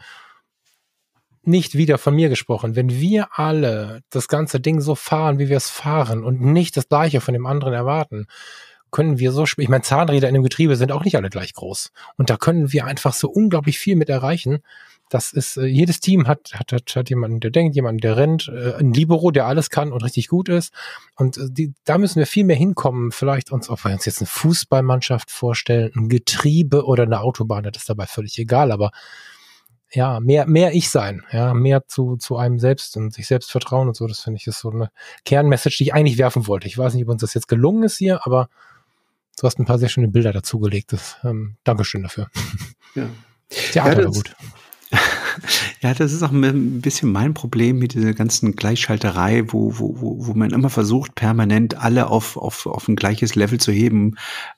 nicht wieder von mir gesprochen, wenn wir alle das ganze Ding so fahren, wie wir es fahren und nicht das Gleiche von dem anderen erwarten, können wir so, ich meine, Zahnräder in dem Getriebe sind auch nicht alle gleich groß. Und da können wir einfach so unglaublich viel mit erreichen. Das ist, jedes Team hat jemanden, der denkt, jemanden, der rennt, ein Libero, der alles kann und richtig gut ist. Und da müssen wir viel mehr hinkommen. Vielleicht ob wir uns jetzt eine Fußballmannschaft vorstellen, ein Getriebe oder eine Autobahn, das ist dabei völlig egal. Aber ja, mehr ich sein, ja, mehr zu einem selbst und sich selbst vertrauen und so. Das finde ich ist so eine Kernmessage, die ich eigentlich werfen wollte. Ich weiß nicht, ob uns das jetzt gelungen ist hier, aber du hast ein paar sehr schöne Bilder dazugelegt. Dankeschön dafür. Ja. Theater war gut. Ja, das ist auch ein bisschen mein Problem mit dieser ganzen Gleichschalterei, wo man immer versucht, permanent alle auf ein gleiches Level zu heben,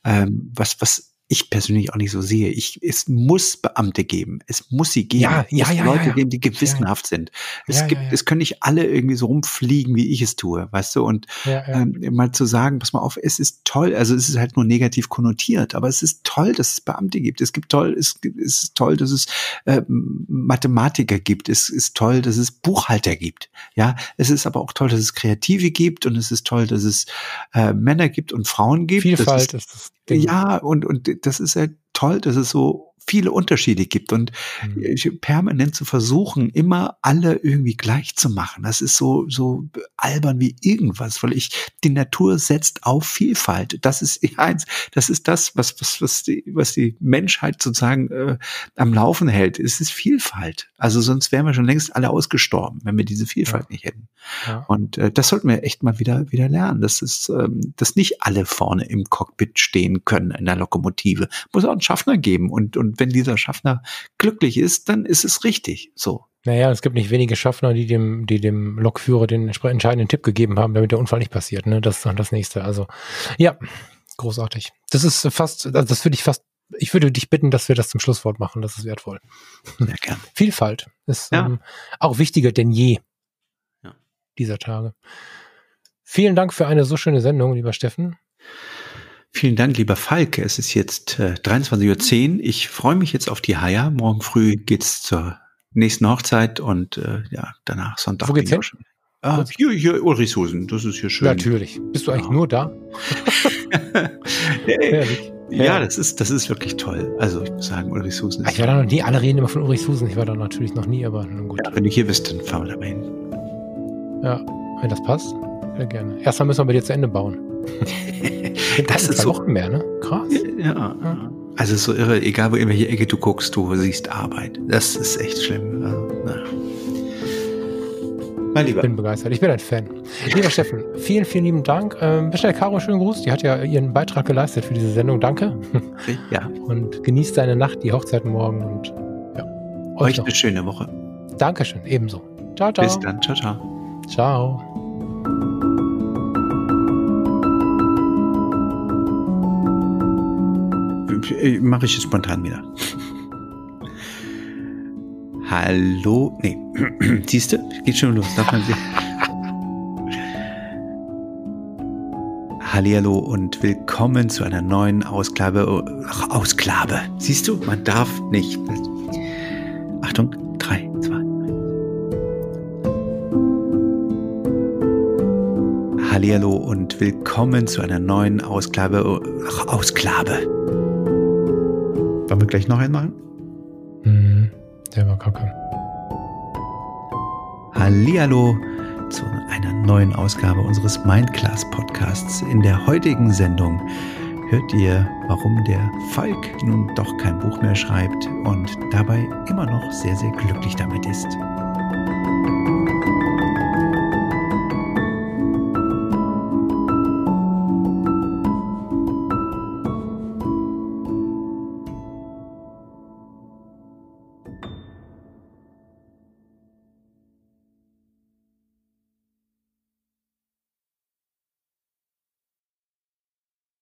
was ich persönlich auch nicht so sehe. Es muss Beamte geben. Es muss sie geben. Es muss Leute geben, die gewissenhaft sind. Es können nicht alle irgendwie so rumfliegen, wie ich es tue, weißt du? Und mal zu sagen, pass mal auf, es ist toll, also es ist halt nur negativ konnotiert, aber es ist toll, dass es Beamte gibt. Es ist toll, dass es Mathematiker gibt. Es ist toll, dass es Buchhalter gibt. Ja, es ist aber auch toll, dass es Kreative gibt und es ist toll, dass es Männer gibt und Frauen gibt. Vielfalt ist das Ding. Ja, und das ist ja toll, dass es so viele Unterschiede gibt und permanent zu versuchen, immer alle irgendwie gleich zu machen. Das ist so albern wie irgendwas, weil die Natur setzt auf Vielfalt. Das ist eins. Das ist das, was die Menschheit sozusagen am Laufen hält. Es ist Vielfalt. Also sonst wären wir schon längst alle ausgestorben, wenn wir diese Vielfalt nicht hätten. Ja. Und das sollten wir echt mal wieder lernen. Dass nicht alle vorne im Cockpit stehen können in der Lokomotive. Muss auch einen Schaffner geben und wenn dieser Schaffner glücklich ist, dann ist es richtig so. Naja, es gibt nicht wenige Schaffner, die dem Lokführer den entscheidenden Tipp gegeben haben, damit der Unfall nicht passiert. Ne? Das ist dann das Nächste. Also ja, großartig. Das ist ich würde dich bitten, dass wir das zum Schlusswort machen. Das ist wertvoll. Sehr gern. Vielfalt ist auch wichtiger denn je dieser Tage. Vielen Dank für eine so schöne Sendung, lieber Steffen. Vielen Dank, lieber Falk. Es ist jetzt 23:10 Uhr. Ich freue mich jetzt auf die Haia. Morgen früh geht's zur nächsten Hochzeit und danach Sonntag. Wo geht's hin? Hier Ulrichshusen. Das ist hier schön. Natürlich. Bist du eigentlich nur da? Ja, das ist wirklich toll. Also ich muss sagen, Ulrichshusen ist... Ich war da noch nie, alle reden immer von Ulrichshusen. Ich war da natürlich noch nie, aber nun gut. Ja, wenn du hier bist, dann fahren wir da mal hin. Ja, wenn das passt, sehr gerne. Erstmal müssen wir bei dir zu Ende bauen. Das ist 2 Wochen mehr, ne? Krass. Ja. Also so irre, egal wo in welche Ecke du guckst, du siehst Arbeit. Das ist echt schlimm. Also, mein Lieber. Ich bin begeistert. Ich bin ein Fan. Lieber Steffen, vielen, vielen lieben Dank. Bestell Caro schönen Gruß. Die hat ja ihren Beitrag geleistet für diese Sendung. Danke. Ja. Und genießt deine Nacht, die Hochzeit morgen und euch eine schöne Woche. Dankeschön, ebenso. Ciao, ciao. Bis dann. Ciao, ciao. Ciao. Mache ich es spontan wieder. Hallo, nee, siehst du, geht schon los, darf man sehen. Hallihallo und willkommen zu einer neuen Ausgabe. Siehst du, man darf nicht. Achtung, 3, 2, 1. Hallihallo und willkommen zu einer neuen Ausgabe. Wollen wir gleich noch einen machen? Der war kacke. Hallihallo zu einer neuen Ausgabe unseres Mindclass Podcasts. In der heutigen Sendung hört ihr, warum der Falk nun doch kein Buch mehr schreibt und dabei immer noch sehr, sehr glücklich damit ist.